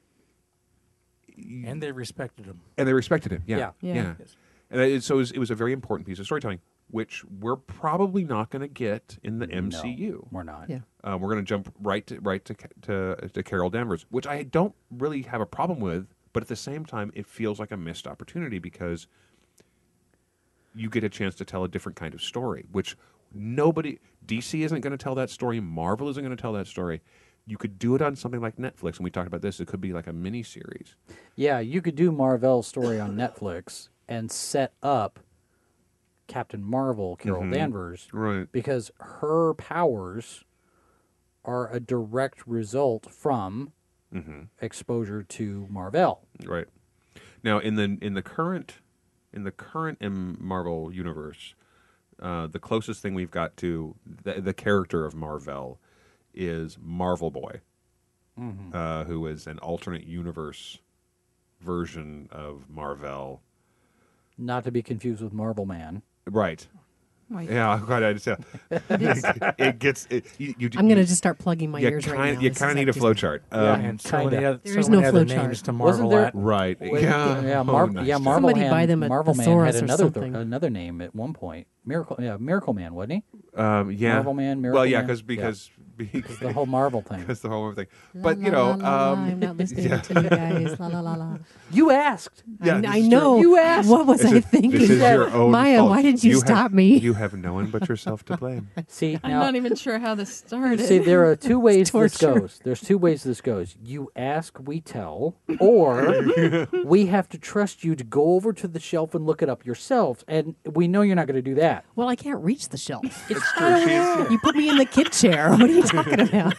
And they respected him. and they respected him. Yeah. Yeah. Yeah. And it was a very important piece of storytelling, which we're probably not going to get in the MCU. No, we're not. Yeah. We're going to jump right to Carol Danvers, which I don't really have a problem with, but at the same time, it feels like a missed opportunity, because you get a chance to tell a different kind of story, which DC isn't going to tell that story, Marvel isn't going to tell that story. You could do it on something like Netflix, and we talked about this. It could be like a mini series. Yeah, you could do Mar-Vell's story on Netflix and set up Captain Marvel, Carol Danvers, Right. because her powers are a direct result from exposure to Mar-Vell. Right. Now, in the current Marvel universe, the closest thing we've got to the character of Mar-Vell is Marvel Boy, who is an alternate universe version of Mar-Vell. Not to be confused with Marvel Man. Right. Wait. Yeah, quite. It gets. You, I'm going to just start plugging my you ears right now. You This kind is of need a just- flow chart. And so many kinda. other, There is so many no other flow chart. names to Wasn't marvel there- at. Right. Yeah, Yeah. Marvel Somebody buy them at Marvel Man Thesaurus had or another something. another name at one point. Miracle Man, wasn't he? Yeah. Marvel Man, Miracle Well, yeah, Man? because The whole Marvel thing. that's the whole thing. La, But you la, know, la, la, la, I'm not listening to you guys. La la la la. You asked. Yeah, this I is know. You asked. What was I thinking? This is your own Maya, fault. why did you stop me? You have no one but yourself to blame. See, I'm now, not even sure how this started. see, there are two ways this torture. goes. There's two ways this goes. You ask, we tell, or we have to trust you to go over to the shelf and look it up yourself. And we know you're not going to do that. Well, I can't reach the shelf. It's true. You put me in the kid chair. What are you talking about?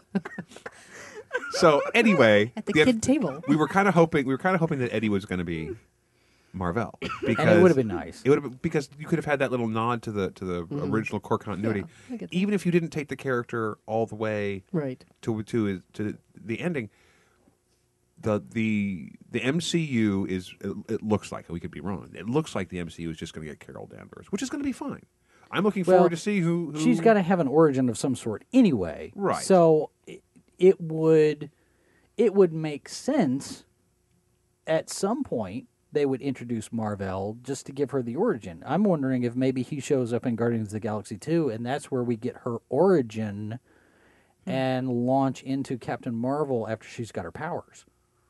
So anyway, At the kid table. we were kind of hoping that Eddie was going to be Mar-Vell, because And it would have been nice. It would have, because you could have had that little nod to the original core continuity, I get that. even if you didn't take the character all the way Right. to the ending. The MCU is, it looks like, we could be wrong, it looks like the MCU is just going to get Carol Danvers, which is going to be fine. I'm looking Well, forward to see who she's got to have an origin of some sort anyway. Right. So it would make sense at some point they would introduce Marvel just to give her the origin. I'm wondering if maybe he shows up in Guardians of the Galaxy 2 and that's where we get her origin and launch into Captain Marvel after she's got her powers.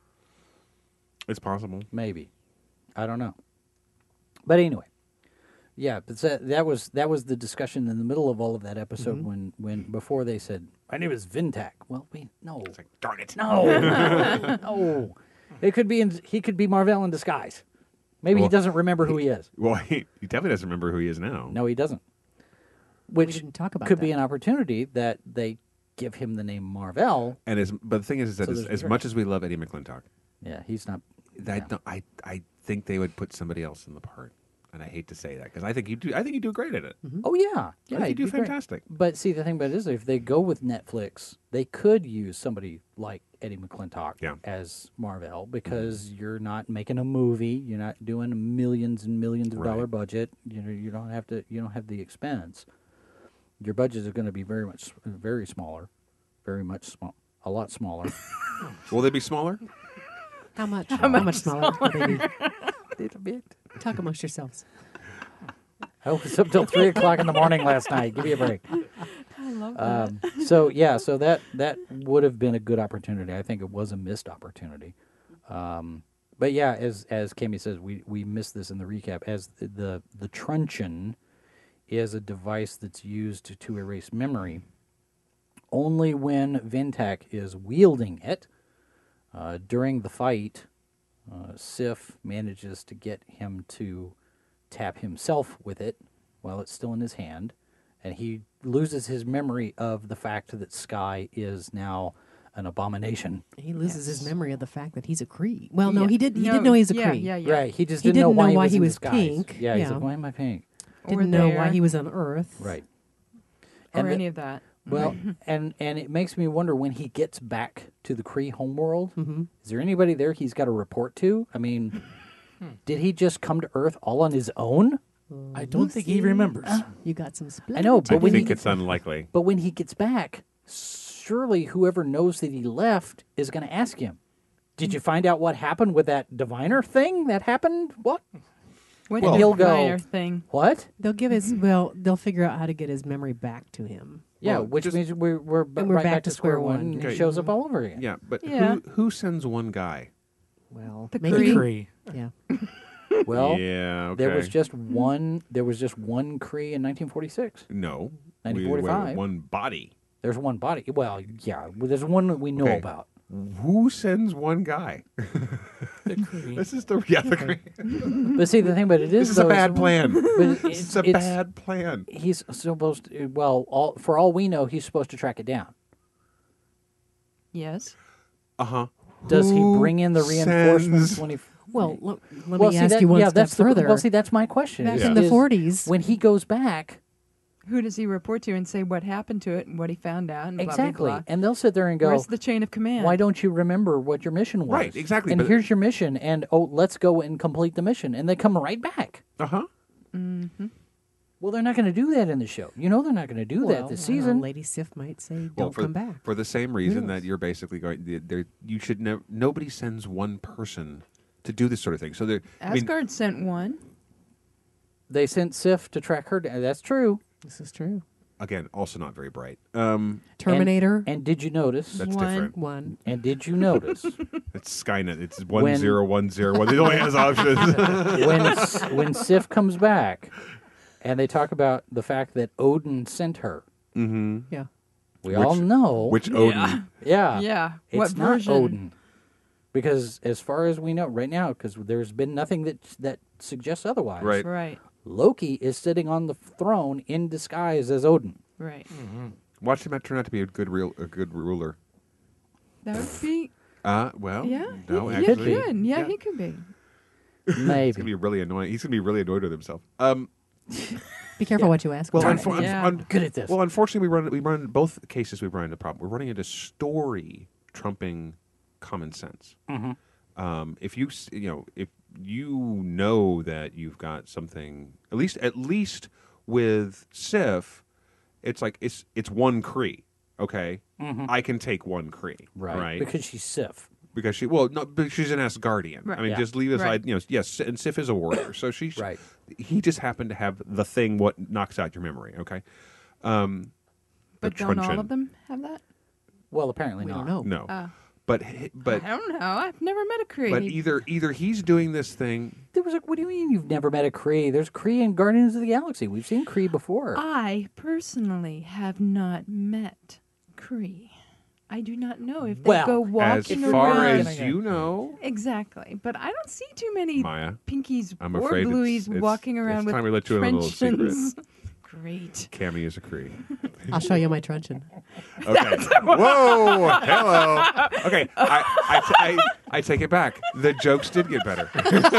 It's possible. Maybe. I don't know. But anyway. Yeah, but that was the discussion in the middle of all of that episode when before they said, my name is Vintak. Well, no. It's like, darn it. No. No. He could be Marvel in disguise. Maybe he doesn't remember who he is. Well, he definitely doesn't remember who he is now. No, he doesn't. Which didn't talk about could be that. an opportunity that they give him the name Marvel. But the thing is that So there's as regret. much as we love Eddie McClintock, Yeah, he's not. I think they would put somebody else in the part. And I hate to say that because I think you do great at it. Oh yeah, I yeah, think you he'd do be great. fantastic. But see, the thing about it is, if they go with Netflix, they could use somebody like Eddie McClintock as Marvel because you're not making a movie, you're not doing millions and millions of dollar budget. You know, you don't have the expense. Your budget is going to be very smaller, a lot smaller. Will they be smaller? How much? How much smaller? will they be? Little bit. Talk amongst yourselves. I was up till 3 o'clock in the morning last night. Give me a break. I love that. So that would have been a good opportunity. I think it was a missed opportunity. But yeah, as Kami says, we missed this in the recap. As the truncheon is a device that's used to erase memory. Only when Vintak is wielding it during the fight, Sif manages to get him to tap himself with it while it's still in his hand, and he loses his memory of the fact that Sky is now an abomination. He loses his memory of the fact that he's a Kree. Well, no, Yeah. he did No, know he's a yeah, Kree. yeah, yeah. Right, he just He didn't know why he he in was disguise. pink. Yeah, he's Yeah. like, why am I pink? Didn't Or know why there. he was on Earth. Right. Or And any of that. Well, and it makes me wonder when he gets back to the Kree homeworld, is there anybody there he's got to report to? I mean, did he just come to Earth all on his own? I don't think he remembers. You got some split. I know, I but when think he it's unlikely. but when he gets back, surely whoever knows that he left is going to ask him, "Did you find out what happened with that diviner thing that happened? What? What Well- did He'll go- Diviner thing? What? They'll give his they'll figure out how to get his memory back to him. Yeah, Well, which just- means we're And we're right back to square one. and Okay. He shows up all over again. Yeah, but Yeah. who sends one guy? Well, The maybe. Kree. Yeah. Well, yeah, okay. there was just one. There was just one Kree in 1946. no. 1945. One body. There's one body. Well, yeah, there's one that we know Okay. about. Who sends one guy? The Kree. This is the Kree. But see, the thing about it is, This is a though, bad plan. But It's a it's- bad plan. He's supposed to. Well, for all we know, he's supposed to track it down. Yes. Uh huh. Does he bring in the reinforcements when he? Well, let Well, me see, ask that- you one yeah, step that's further. well, see, that's my question. Back Yeah. in the is 40s, when he goes back, Who does he report to and say what happened to it and what he found out? And blah, exactly, Blah, blah. and they'll sit there and go, Where's the chain of command? "Why don't you remember what your mission was?" Right, exactly, And but- here's your mission, and let's go and complete the mission, and they come right back. Uh huh. Well, they're not going to do that in the show. You know, they're not going to do that this I don't know, season. Lady Sif might say, "Don't Well, come back." for the same reason knows? that you're basically going. You should never. Nobody sends one person to do this sort of thing. So there. I mean, Asgard sent one. They sent Sif to track her down. That's true. This is true. again, also not very bright. Terminator. And did you notice? That's One. different. One. And did you notice It's Skynet. It's 10101. It only has options. when Sif comes back, and they talk about the fact that Odin sent her? Yeah. We all know Which Odin? Yeah, Yeah. It's What not version? Odin, because as far as we know right now, because there's been nothing that suggests otherwise. Right. Right. Loki is sitting on the throne in disguise as Odin. Right. Watch him turn out to be a good ruler. That would be. Well, Yeah. no, he, actually, he could. Yeah, he could be. He's gonna Maybe. be really annoying. He's gonna be really annoyed with himself. Be careful what you ask. Well, for. Yeah. Good at this. Well, unfortunately, we run both cases. We run into a problem. We're running into story trumping common sense. If if you know that you've got something, at least with Sif, it's like it's one Kree. Okay, I can take one Kree. Right. Because she's Sif. Because but she's an Asgardian. Right. I mean, Yeah. just leave aside, yes, and Sif is a warrior, so she's Right. He just happened to have the thing what knocks out your memory. Okay, But don't all truncheon. of them have that? Well, apparently We not. don't know. No, but I don't know. I've never met a Kree. but either he's doing this thing. There was what do you mean you've never met a Kree? There's Kree in Guardians of the Galaxy. We've seen Kree before. I personally have not met Kree. I do not know if they Well, go As walking far around. as you know, Exactly, but I don't see too many Maya, pinkies I'm or afraid blueies it's walking around with time we let you in on a little secret. truncheons. Great. Cammy is a Kree. I'll show you my truncheon. Okay. Whoa! Hello. Okay. I take it back. The jokes did get better.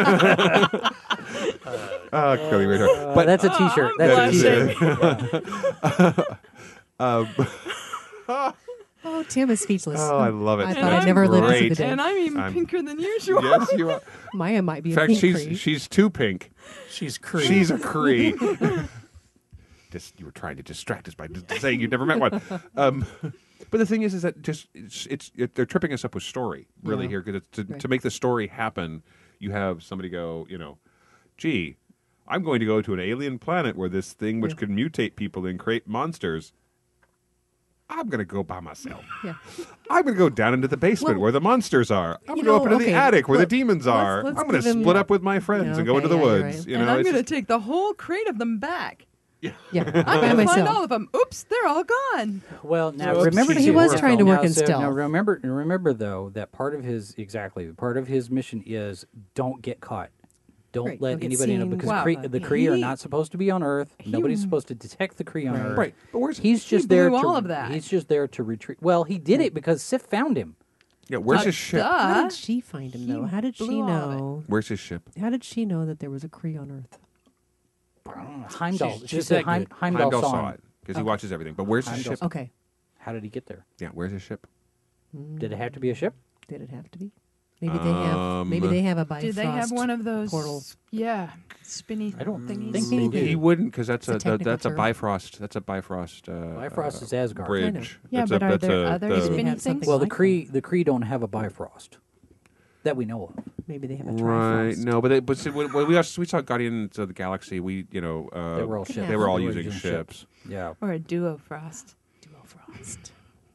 Clearly weird. But that's a T-shirt. That's a T-shirt. Oh, Tim is speechless. Oh, I love it. I And thought I'd I'm never live to see the great. day. And I'm even I'm- pinker than usual. Yes, you are. Maya might be In a fact, pink Kree. she's too pink. She's Kree. She's a Kree. You were trying to distract us by saying you've never met one. But the thing is that just they're tripping us up with story really here because to make the story happen, you have somebody go, gee, I'm going to go to an alien planet where this thing which could mutate people and create monsters. I'm going to go by myself. Yeah. I'm going to go down into the basement Well, where the monsters are. I'm going you to go up know, into the okay, attic where let's- the demons are. let's I'm going to give him- split up with my friends and go into the Okay, yeah, you're woods. right. You And know, I'm it's going to just- take the whole crate of them back. Yeah, I'm by going to find myself. all of them. Oops, they're all gone. Well, now Oops, remember he was trying to work in Now stealth. remember though that part of his mission is don't get caught. Don't Right, let don't get anybody know seen. because Wow. the Kree are He- not supposed to be on Earth. Nobody's supposed to detect the Kree on Earth. Right. But where's He's just blew there to all of that. He's just there to retrieve. Well, he did it because Sif found him. where's his ship? How Duh. did she find him, He though? How did she blew all of it. know? Where's his ship? How did she know that there was a Kree on Earth? Heimdall. She's She just said that good. Heimdall saw saw him. it because he watches everything. But where's his Heimdall ship? saw- Okay. How did he get there? Yeah, where's his ship? Did it have to be a ship? Did it have to be? Maybe they have. Maybe they have a Bifrost. Did they have one of those portal? Yeah, spinny I don't thingies. think they do. He wouldn't because that's It's a technical that's a term. Bifrost. That's a Bifrost. Bifrost is Asgard. Bridge. I know. Yeah, That's but are that's there other the- spinny have things? something Well, like the Kree don't have a Bifrost that we know of. Maybe they have a Right. Trifrost. No, but see, when we saw Guardians of the Galaxy, we They were all ships. they were all They were using using ships. Yeah. Or a duo frost. Duo Frost.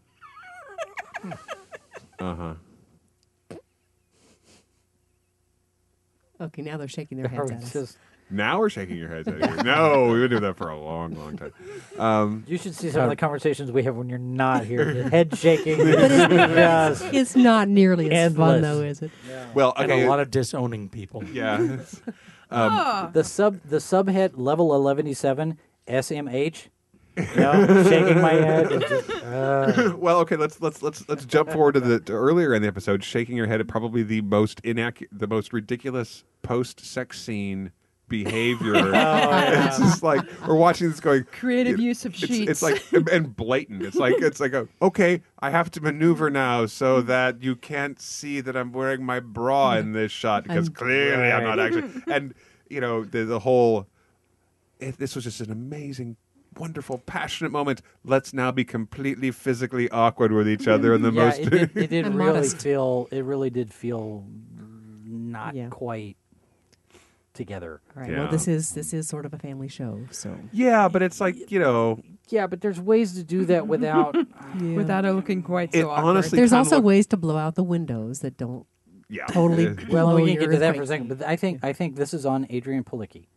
Okay, now they're shaking their heads at It's us. just- Now we're shaking your heads at you. No, we've been doing that for a long, long time. you should see some of the conversations we have when you're not here. The head shaking. Yes. It's not nearly as fun, Endless. though, is it? Well, And okay, a lot of disowning people. yeah. The subhead level 1187 SMH. Shaking my head. It's just, Well, okay, let's jump forward to earlier in the episode. Shaking your head at probably the most the most ridiculous post-sex scene behavior. It's just like we're watching this going Creative use of sheets. It's like and blatant. It's like okay, I have to maneuver now so that you can't see that I'm wearing my bra in this shot because clearly I'm not actually. And the whole. This was just an amazing, wonderful, passionate moment. Let's now be completely physically awkward with each other in the yeah, most. it did And really modest. feel. It really did feel not Yeah. quite together. All right. Yeah. Well, this is sort of a family show, so Yeah, but it's like Yeah, but there's ways to do that without. without it looking quite It so awkward. honestly- there's kinda also look- ways to blow out the windows that don't yeah, totally. Well, blow we can your get to that for a earthquake second, thing. but I think this is on Adrian Palicki,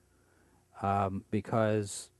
because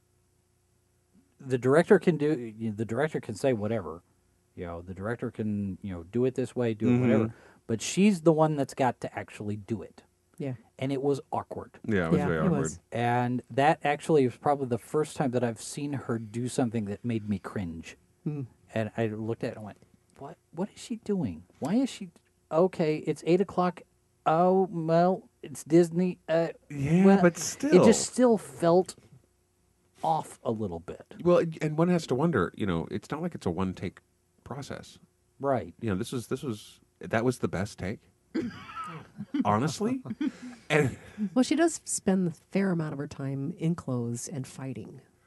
the director can say whatever, the director can do it this way, do it whatever, but she's the one that's got to actually do it, Yeah. and it was awkward. Yeah, it was Yeah, very it awkward. was. And that actually was probably the first time that I've seen her do something that made me cringe. And I looked at it and went, What is she doing? Why is she... Okay, it's 8 o'clock. Oh, well, it's Disney. Yeah, well, but still. It just still felt off a little bit. Well, and one has to wonder. It's not like it's a one-take process. Right. That was the best take. Honestly, and Well, she does spend a fair amount of her time in clothes and fighting.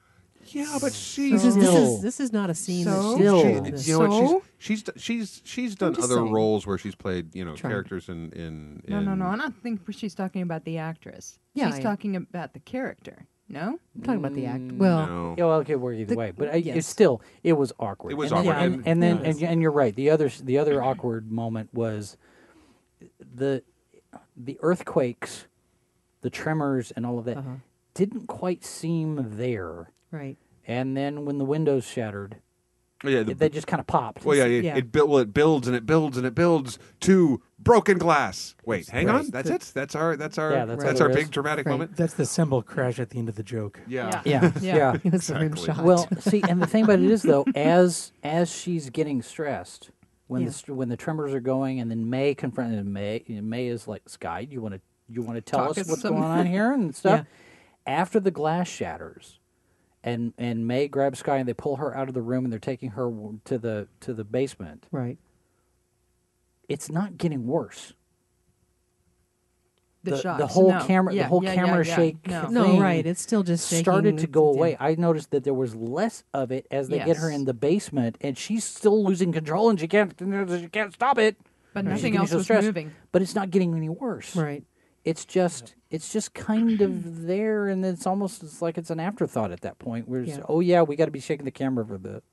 Yeah, but This is not a scene So? that she's you know what? So? She's done just other saying. roles where she's played Trying. characters in No. I don't think she's talking about the actress. Yeah, She's talking about the character. No? I'm talking about the act. Well, No. Yeah, well, it could work either The- way, but yes. it's still it was awkward. It was And then- awkward. and then Yes. and you're right. The other awkward moment was the earthquakes, the tremors, and all of that didn't quite seem there. right. And then when the windows shattered, Yeah, they just kind of popped. well, yeah, Yeah. it builds and it builds and it builds to broken glass. Wait, hang on. That's it. That's our Yeah, that's that's all our there big is. dramatic Right. moment. That's the cymbal crash at the end of the joke. Yeah. Yeah, Yeah. yeah. It was the rim Exactly. shot. Well, see, and the thing about it is though, as she's getting stressed, when Yeah. when the tremors are going, and then May confronted May is like, Sky, you want to tell Talk us us what's some- going on here and stuff. After the glass shatters, and May grabs Sky and they pull her out of the room and they're taking her to the basement. right. It's not getting worse. The shots. the whole No. camera Yeah, the whole yeah, camera yeah. shake No. No, thing right. It's still just shaking. started to go Yeah. away. I noticed that there was less of it as they get her Yes. in the basement, and she's still losing control, and she can't stop it. But She's nothing getting else so was stressed. moving. But it's not getting any worse. Right. It's just kind of there, and it's like it's an afterthought at that point. Where it's, Yeah. oh yeah, we got to be shaking the camera for the.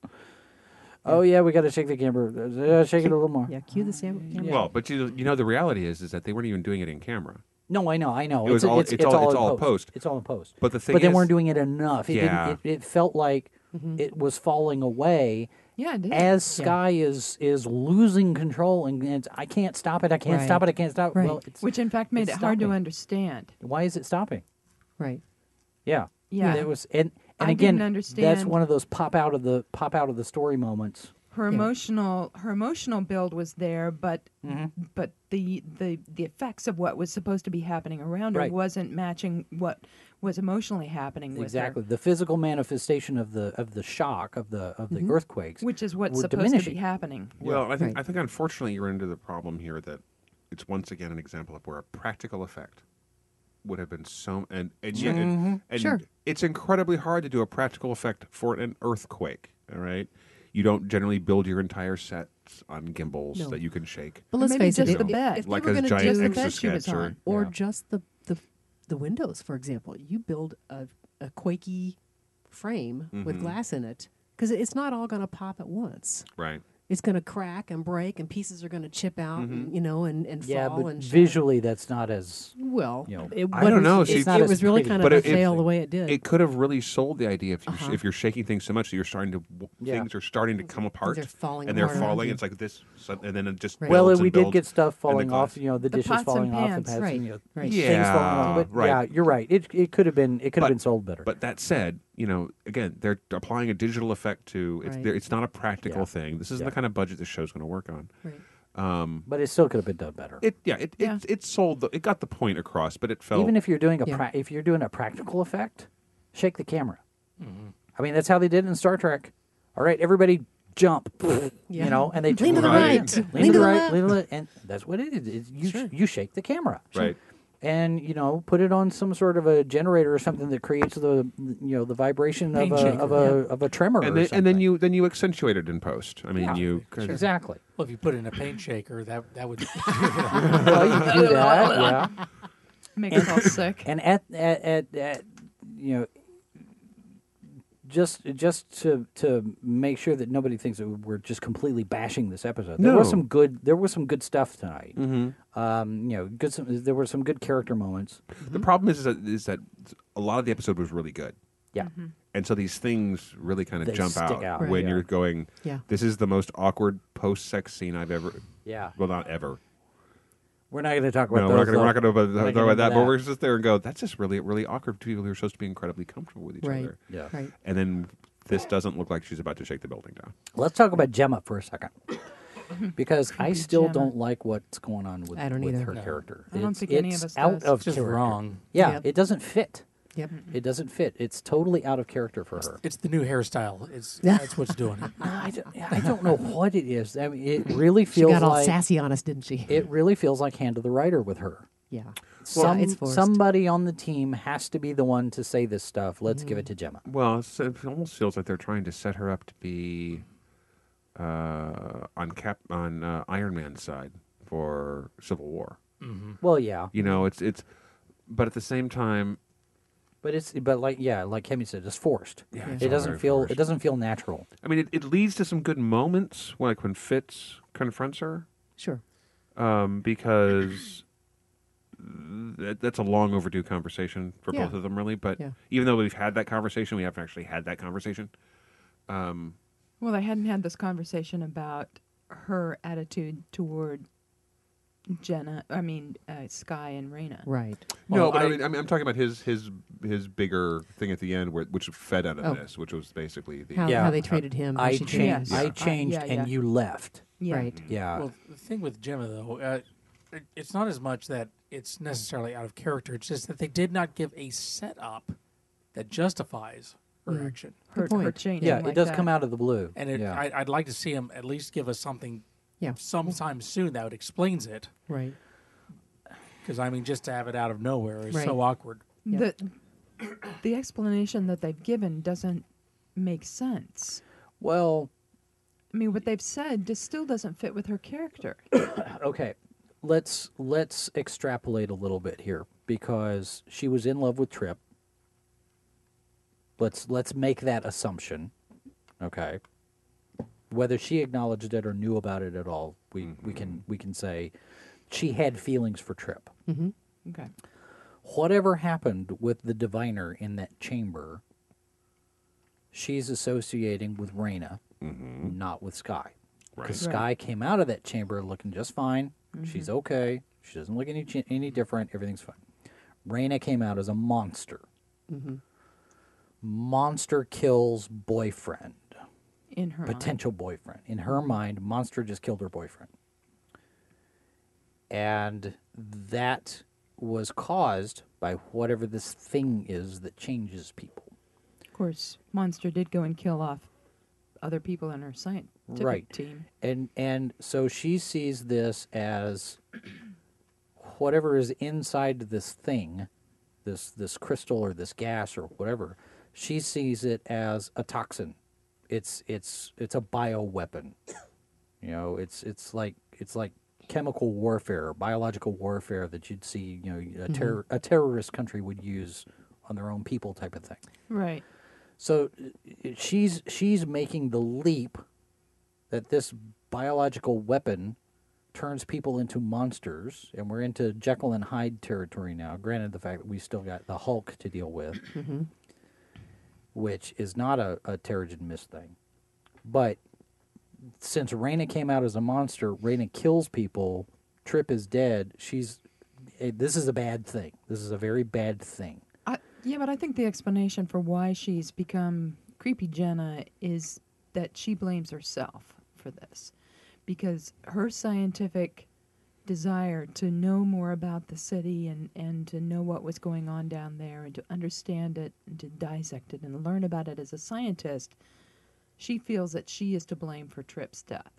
Oh yeah, we got to shake the camera. Shake it a little more. Yeah. Cue the camera. Well, but you know the reality is that they weren't even doing it in camera. No, I know. It was all- it's all in post. It's all in post. But the thing but they is- weren't doing it enough. It Yeah. didn't. It felt like it was falling away. Yeah, it did. As Sky is losing control and it's, I can't stop it. I can't stop it. I can't stop it. Right. Well, it's, Which in fact made it's it hard to stopping. understand. Why is it stopping? Right. Yeah. Yeah. It was and I again didn't that's understand. one of those pop out of the story moments. Her emotional build was there, but Mm-hmm. but the effects of what was supposed to be happening around her Right. wasn't matching what was emotionally happening with Exactly. her, The physical manifestation of the shock of the earthquakes. which is what's were supposed diminishing. to be happening. Well, I think Right. unfortunately you're into the problem here that it's once again an example of where a practical effect would have been so and yet and Sure. it's incredibly hard to do a practical effect for an earthquake. All right, you don't generally build your entire sets on gimbals No. that you can shake. But let's Maybe face it. just if- the bed. If they Like were a gonna giant do the bed she was exosketch or on. or Yeah. just the windows, for example. You build a quakey frame Mm-hmm. with glass in it because it's not all going to pop at once. Right. It's going to crack and break, and pieces are going to chip out, and, and Yeah, fall but and shatter. visually that's not as Well, you know, it I don't know. wasn't- See, it, not it as was really pretty. kind But of a it- fail the way it did. It could have really sold the idea Uh-huh. if you're shaking things so much that you're starting to Yeah. things are starting to come apart They're falling and they're apart around falling. you. It's like this, and then it just Right. well, builds we and did builds, get stuff and the falling off. glass- You know, the The dishes pots falling and off, the pans. pans, Right, and, you know, right. things Yeah, falling off. But right. yeah, you're right. It could have been But- sold better. But that said, again, they're applying a digital effect to it's. Right. It's not a practical Yeah. thing. This isn't Yeah. the kind of budget this show's going to work on. Right. But it still could have been done better. It sold. It got the point across, but it felt. Even if you're doing Yeah. if you're doing a practical effect, shake the camera. I mean, that's how they did it in Star Trek. All right, everybody jump, Yeah. you know, and they Lean to the Right. right. lean to the right, lean to the left, and that's what it is. Sure. You shake the camera, Right. and put it on some sort of a generator or something that creates the the vibration of Paint a, shaker. of a tremor, and or then something. then you accentuate it in post. I mean, Yeah. you exactly. Well, if you put in a paint shaker, that would. Well, you can do that, yeah. Make us all sick. And at just to make sure that nobody thinks that we're just completely bashing this episode. There was No. some good stuff tonight. There were some good character moments. The problem is that a lot of the episode was really good, Yeah. and so these things really kind of They jump stick out. when Right. you're going. Yeah. This is the most awkward post-sex scene I've ever. Yeah. Well, not ever. We're not going to talk about No, those. we're not going to though. talk We're about not that. gonna do But that. we're just there and go. That's just really really awkward for people who are supposed to be incredibly comfortable with each Right. other. Yeah. Right. And then this doesn't look like she's about to shake the building down. Let's talk about Gemma for a second. Because I still Gemma. don't like what's going on with, I don't with either. her No. character. I don't It's- think any of it's us out does. of It's just character. wrong. Yeah, Yep. it doesn't fit. Yep. It doesn't fit. It's totally out of character for her. It's the new hairstyle. That's what's doing it. I don't know what it is. I mean, it really She feels got all like sassy on us, didn't she? it really feels like Hand of the Writer with her. Yeah. Some it's forced. somebody on the team has to be the one to say this stuff. Let's give it to Gemma. Well, it almost feels like they're trying to set her up to be on Iron Man's side for Civil War. Well, yeah, You know, it's but at the same time, but like Kemi said, it's forced. Yeah, it's it all doesn't very feel forced. it doesn't feel natural. I mean, it leads to some good moments, like when Fitz confronts her, Sure. because that's a long overdue conversation for Yeah. both of them, really. But Yeah. even though we've had that conversation, we haven't actually had that conversation. Well, they hadn't had this conversation about her attitude toward Sky and Raina. Right. No, Well, but I- I'm talking about his bigger thing at the end, which fed out of Oh. this, which was basically the How, Yeah. how they treated him. how I she treated changed. him. I changed, yeah, and yeah. you left. Yeah. Right. Yeah. Well, the thing with Gemma, though, it's not as much that it's necessarily out of character. It's just that they did not give a setup that justifies her action. Her point. changing Yeah, it like does that. come out of the blue. And yeah. I'd like to see him at least give us something Yeah. sometime soon that explains it. Right. Because, I mean, just to have it out of nowhere is Right. so awkward. Yeah. The explanation that they've given doesn't make sense. Well, I mean, what they've said just still doesn't fit with her character. okay. Let's extrapolate a little bit here because she was in love with Trip. Let's make that assumption. Okay. Whether she acknowledged it or knew about it at all, we can say she had feelings for Trip. Okay. Whatever happened with the diviner in that chamber, she's associating with Raina, not with Sky. Because Right. Sky came out of that chamber looking just fine. She's okay. She doesn't look any different. Everything's fine. Raina came out as a monster. Monster kills boyfriend, In her potential boyfriend. In her mind, monster just killed her boyfriend. And that was caused by whatever this thing is that changes people. Of course, Monster did go and kill off other people in her scientific Right. team. And so she sees this as whatever is inside this thing, this crystal or this gas or whatever. She sees it as a toxin. It's a bioweapon. You know, it's like chemical warfare, biological warfare that you'd see. You know, a terrorist country would use on their own people, type of thing. Right. So she's making the leap that this biological weapon turns people into monsters, and we're into Jekyll and Hyde territory now. Granted, the fact that we still got the Hulk to deal with, which is not a Terrigen Mist thing. But since Raina came out as a monster, Raina kills people, Trip is dead, this is a bad thing. This is a very bad thing. Yeah, but I think the explanation for why she's become Creepy Jenna is that she blames herself for this. Because her scientific desire to know more about the city and to know what was going on down there and to understand it and to dissect it and learn about it as a scientist, she feels that she is to blame for Trip's death.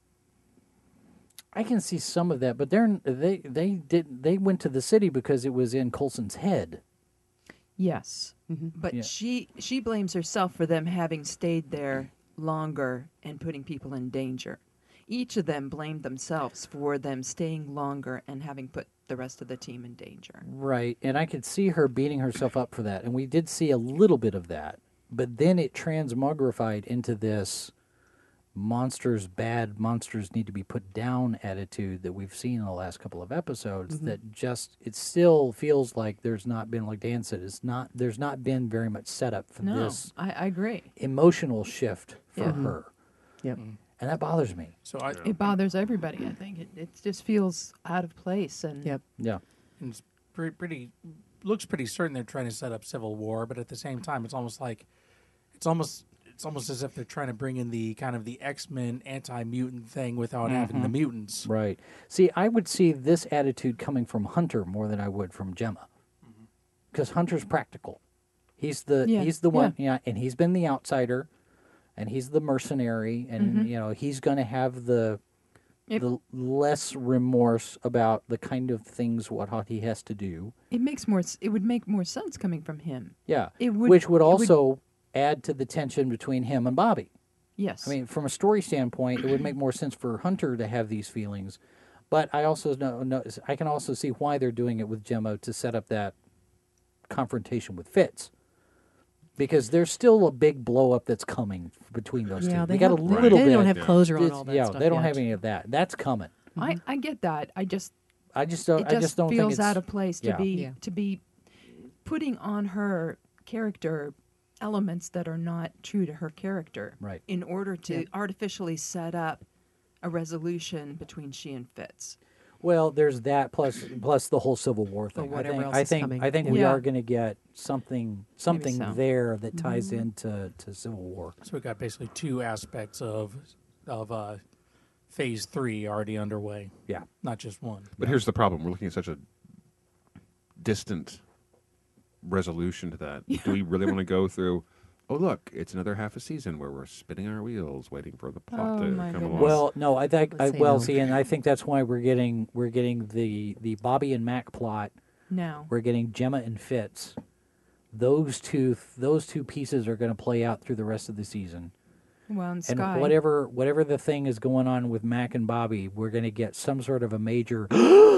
I can see some of that, but they went to the city because it was in Coulson's head. Yes, but Yeah. she blames herself for them having stayed there longer and putting people in danger. Each of them blamed themselves for them staying longer and having put the rest of the team in danger. Right, and I could see her beating herself up for that, and we did see a little bit of that, but then it transmogrified into this bad monsters need to be put down attitude that we've seen in the last couple of episodes. That just, it still feels like there's not been, like Dan said, there's not been very much setup for No, this I agree. emotional shift for Yeah. her, Yep. and that bothers me. So I, It bothers everybody, I think. It just feels out of place. And Yep. Yeah. and it's pretty looks pretty certain they're trying to set up civil war, but at the same time, it's almost as if they're trying to bring in the kind of the X-Men anti-mutant thing without having the mutants. Right. See, I would see this attitude coming from Hunter more than I would from Gemma, because Hunter's practical. He's the one, and he's been the outsider, and he's the mercenary, and you know he's going to have the the less remorse about the kind of things what he has to do. It makes more. It would make more sense coming from him. Yeah, It would, which would it also add to the tension between him and Bobby. Yes. I mean, from a story standpoint, it would make more sense for Hunter to have these feelings, but I also know I can also see why they're doing it with Gemma to set up that confrontation with Fitz. Because there's still a big blow up that's coming between those Yeah, two. they We got a have- little they bit. don't have closure on all that Yeah, stuff they don't yet. have any of that. That's coming. I get that. I just It don't. just I just don't think feels it's out of place to yeah. be Yeah. to be putting on her character elements that are not true to her character, Right. in order to artificially set up a resolution between she and Fitz. Well, there's that plus the whole Civil War thing. whatever else I is think coming. I think Yeah. we Yeah. are going to get something so. there that ties into Civil War. So we got basically two aspects of Phase 3 already underway, Yeah. not just one. But here's the problem: we're looking at such a distant resolution to that. Do we really want to go through? Oh, look! It's another half a season where we're spinning our wheels, waiting for the plot Oh, to my come goodness. along. Well, no, I think Let's say well, no. see, and I think that's why we're getting the Bobby and Mac plot. Now, We're getting Gemma and Fitz. Those two pieces are going to play out through the rest of the season. well, and And Sky. whatever the thing is going on with Mac and Bobby, we're going to get some sort of a major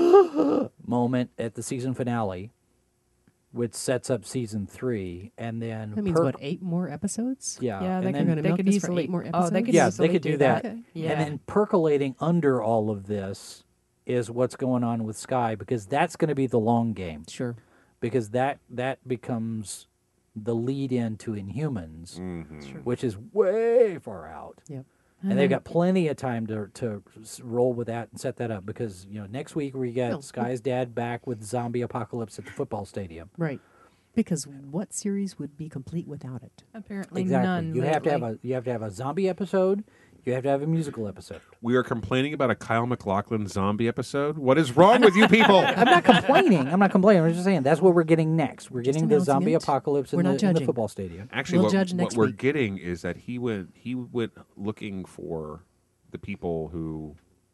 moment at the season finale, which sets up season 3, and then That means what? 8 more episodes? Yeah, Yeah, and they then, gonna they milk could this for easily 8 more Oh, they episodes? could Yeah, they easily could do that. Okay. Yeah. and then percolating under all of this is what's going on with Sky, because that's going to be the long game. Sure. Because that becomes the lead in to Inhumans, which is way far out. Yep. And they've got plenty of time to roll with that and set that up, because next week we get No. Sky's dad back with zombie apocalypse at the football stadium. Right. Because what series would be complete without it? Apparently Exactly. none. You have to lately. have a zombie episode. You have to have a musical episode. we are complaining about a Kyle MacLachlan zombie episode. What is wrong with you people? I'm not complaining. I'm just saying that's what we're getting next. We're getting the announcing zombie it. apocalypse We're in not the judging. football stadium. Actually, We'll what, judge what next we're week. getting is that he went looking for the people who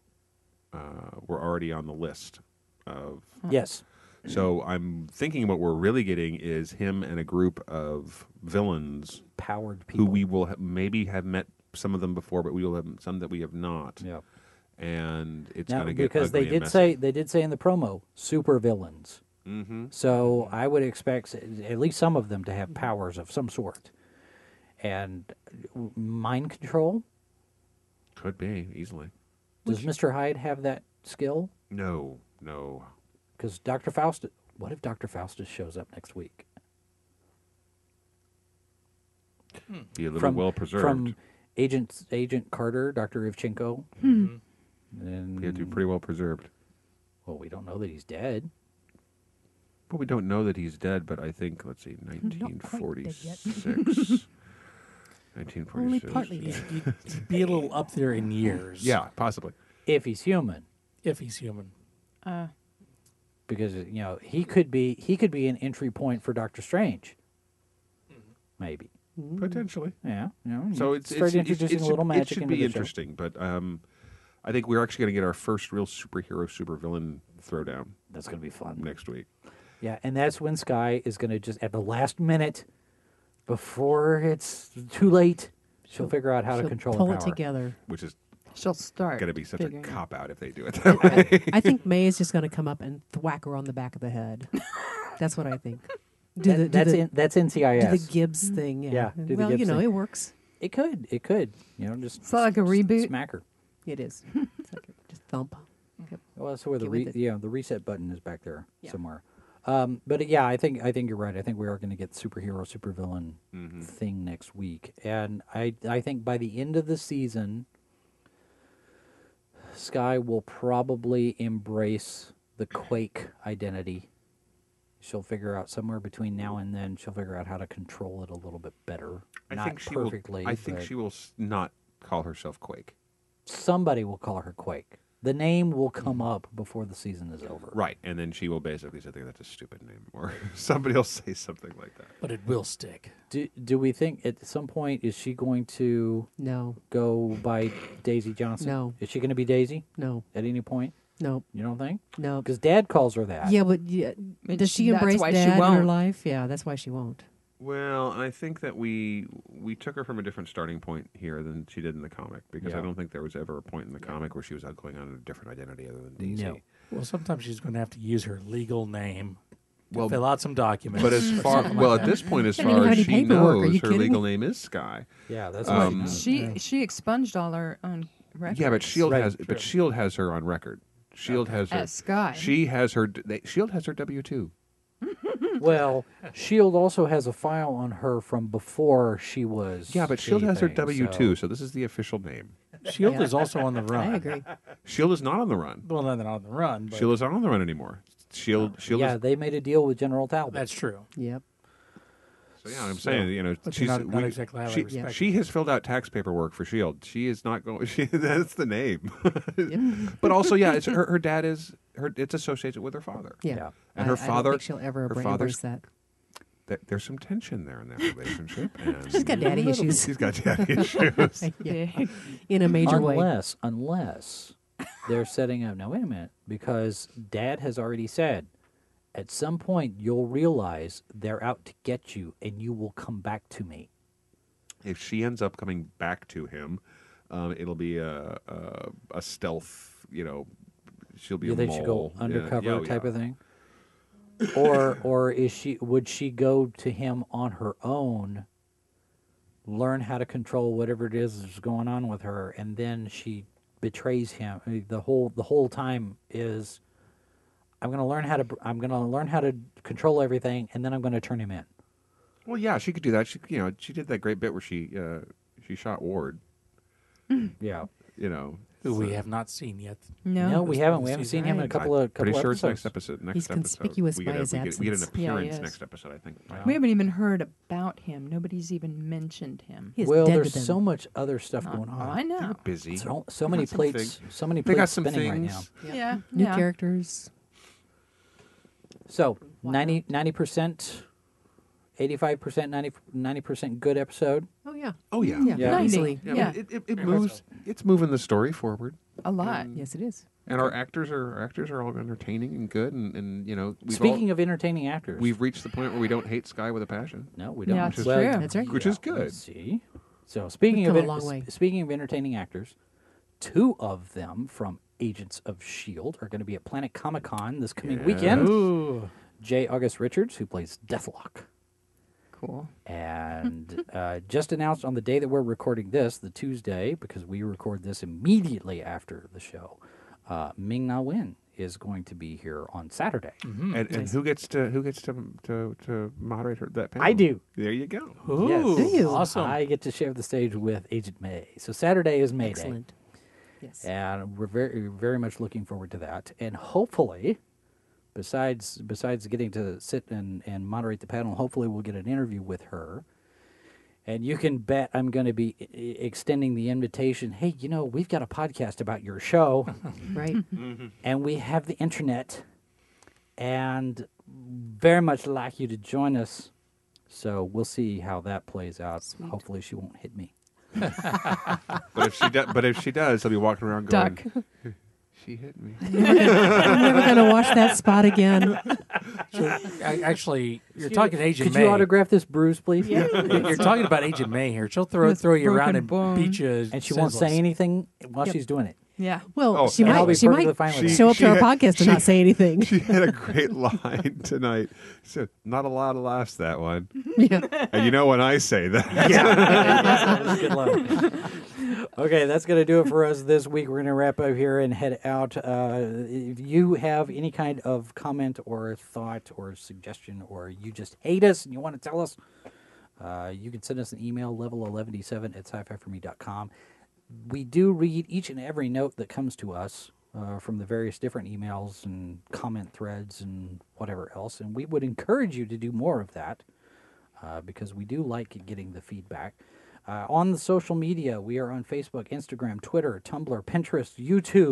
were already on the list of. Yes. So I'm thinking what we're really getting is him and a group of villains Powered people. who we will maybe have met some of them before, but we will have some that we have not. Yeah. And it's Now, going to get because ugly they and did say in the promo super villains. Mm-hmm. So I would expect at least some of them to have powers of some sort, and mind control. Could be easily. Does Mr. Hyde have that skill? No. Because Dr. Faustus. What if Dr. Faustus shows up next week? Be a little well preserved. From Agent Carter, Dr. Ivchenko. Hmm. And, He had to be pretty well preserved. well, we don't know that he's dead. But we don't know that he's dead, but I think, let's see, Not quite dead yet. 1946. Only 1946. partly dead. He'd be a little up there in years. Yeah, possibly. If he's human. If he's human. Because he could be an entry point for Doctor Strange. Maybe. Potentially. Yeah. So it's start introducing a little magic it should into be the show. interesting, but I think we're actually going to get our first real superhero supervillain throwdown That's going to be fun. next week. Yeah, and that's when Sky is going to just at the last minute, before it's too late, she'll figure out how to She'll control pull her it power. together. Which is She'll start. going to be such a figuring it out. cop out if they do it that way. I think May is just going to come up and thwack her on the back of the head. That's what I think. Do That's the NCIS. Gibbs thing. Yeah. Yeah, do the Well, Gibbs thing. it works. It could. Just It's like a reboot. Smack her. It is. It's like just thump. Yep. Well, that's where the Get with it. the reset button is back there Yeah. somewhere. But yeah, I think you're right. I think we are going to get superhero supervillain thing next week, and I think by the end of the season, Sky will probably embrace the Quake identity. She'll figure out somewhere between now and then. She'll figure out how to control it a little bit better. I Not think she perfectly. will. I think but she will not call herself Quake. somebody will call her Quake. The name will come up before the season is over. Right, and then she will basically say, "That's a stupid name," or somebody will say something like that. But it will stick. Do we think at some point is she going to No, go by Daisy Johnson? No. Is she going to be Daisy no, at any point? no, You don't think? no. Because Dad calls her that. Yeah, but does she That's embrace why she Dad in her won't. life? Yeah, that's why she won't. Well, I think that we took her from a different starting point here than she did in the comic, because Yeah. I don't think there was ever a point in the comic where she was going on a different identity other than Daisy. No. Well, sometimes she's going to have to use her legal name to Well, fill out some documents. But as far at this point, as I mean, far how as many she paperwork? Are knows, you her kidding legal me? name is Sky. Yeah, that's She expunged all her own records. Yeah, but Shield Right, has true. but Shield has her on record. Shield has her. As Sky. She has her. Shield has her W-2. Well, Shield also has a file on her from before she was. Yeah, but Shield has her anything, W-2, so this is the official name. Shield is also on the run. I agree. Shield is not on the run. Well, not on the run. But Shield is not on the run anymore. Shield. Yeah, Is, they made a deal with General Talbot. that's true. Yep. so yeah, I'm saying, you know, But she's not exactly how I she, respect she it. has filled out tax paperwork for Shield. She is not going. That's the name. But also, yeah, it's her dad is her. It's associated with her father. Yeah. Yeah. And her I don't father- think she'll ever her embrace father's- that. There's some tension there in that relationship. And She's got daddy issues. She's got daddy issues. Yeah. In a major way. Unless they're setting up. Now, wait a minute, because Dad has already said at some point you'll realize they're out to get you and you will come back to me. If she ends up coming back to him, it'll be a stealth. You know, she'll be You a think mole. she go undercover Yeah, oh, type yeah. of thing? Or would she go to him on her own, learn how to control whatever it is that's going on with her, and then she betrays him? I mean, the whole time is I'm going to learn how to control everything, and then I'm going to turn him in. Well, yeah, she could do that. She did that great bit where she shot Ward. Yeah. You know, Who we have not seen yet. No, we haven't. We haven't season. seen him in a Right. couple of pretty sure episodes. it's next episode. Next He's episode. conspicuous we by get his we get an absence. Yeah, he appearance is. next episode, I think. We haven't even heard about him. Nobody's even mentioned him. He's Well, dead there's to them. so much other stuff going Oh, on. I know. Busy. So many some plates. things. So many They got plates some spinning right now. things. Yeah. New yeah. characters. So 90%, 85%, 90% good episode. Oh, yeah. Oh yeah. Yeah. Yeah. Easily. Yeah, Yeah. I mean, it moves. It's moving the story forward, A lot. Yes, it is. and our actors are all entertaining and good, and you know, Speaking of entertaining actors, we've reached the point where we don't hate Sky with a passion, no, we don't. Yeah, it's Well, true. That's right. which is good. Let's see. So speaking We've of come a long way. speaking of entertaining actors, two of them from Agents of S.H.I.E.L.D. are going to be at Planet Comic Con this coming weekend. Ooh. J. August Richards, who plays Deathlock. Cool. And just announced on the day that we're recording this, the Tuesday, because we record this immediately after the show, Ming-Na Wen is going to be here on Saturday. And who gets to moderate that panel? I do. There you go. Ooh. Yes. Do you? Awesome. I get to share the stage with Agent May. So Saturday is May Day. Excellent. Yes. And we're very, very much looking forward to that. And hopefully, besides getting to sit and moderate the panel, hopefully we'll get an interview with her. And you can bet I'm going to be extending the invitation. Hey, you know, we've got a podcast about your show, Right. and we have the internet, and very much like you to join us. So we'll see how that plays out. Hopefully, she won't hit me. But if she does, he'll be walking around going, Duck. "She hit me." I'm never going to watch that spot again. Actually, you're talking to Agent Could May. you autograph this bruise, please? You're talking about Agent May here. She'll throw With you around broken and bone. beat you. And she won't say senseless. anything while she's doing it. Yeah. Well, Oh, she and I'll be might, she perfectly might fine with show that. up to our She- podcast and not say anything. She had a great line tonight. She said, "Not a lot of laughs that one." Yeah. And you know when I say that. Good luck. Okay, that's going to do it for us this week. We're going to wrap up here and head out. If you have any kind of comment or thought or suggestion, or you just hate us and you want to tell us, you can send us an email, level1187@sci-fi4me.com. We do read each and every note that comes to us from the various different emails and comment threads and whatever else, and we would encourage you to do more of that because we do like getting the feedback. On the social media, we are on Facebook, Instagram, Twitter, Tumblr, Pinterest, YouTube,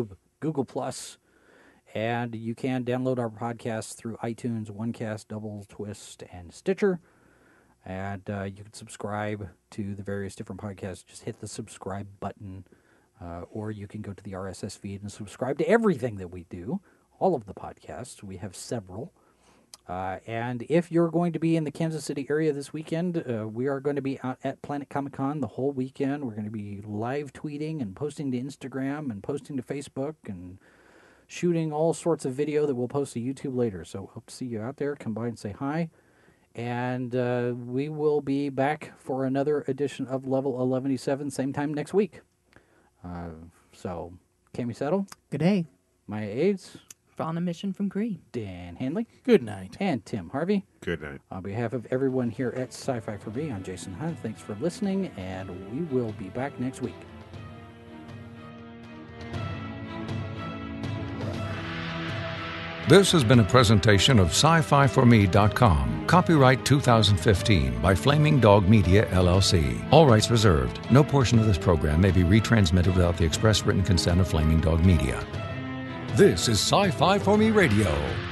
Google+, and you can download our podcast through iTunes, OneCast, Double Twist, and Stitcher. And you can subscribe to the various different podcasts. Just hit the subscribe button, or you can go to the RSS feed and subscribe to everything that we do, all of the podcasts. We have several. And if you're going to be in the Kansas City area this weekend, we are going to be out at Planet Comic-Con the whole weekend. We're going to be live tweeting and posting to Instagram and posting to Facebook and shooting all sorts of video that we'll post to YouTube later. So hope to see you out there. Come by and say hi. And we will be back for another edition of Level 1187 same time next week. So, Cammie Settle. Good day. Maya Aids. On a mission from Green. Dan Hanley. Good night. And Tim Harvey. Good night. On behalf of everyone here at Sci-Fi For Me, I'm Jason Hunt. Thanks for listening, and we will be back next week. This has been a presentation of SciFiForMe.com. Copyright 2015 by Flaming Dog Media, LLC. All rights reserved. No portion of this program may be retransmitted without the express written consent of Flaming Dog Media. This is Sci-Fi For Me Radio.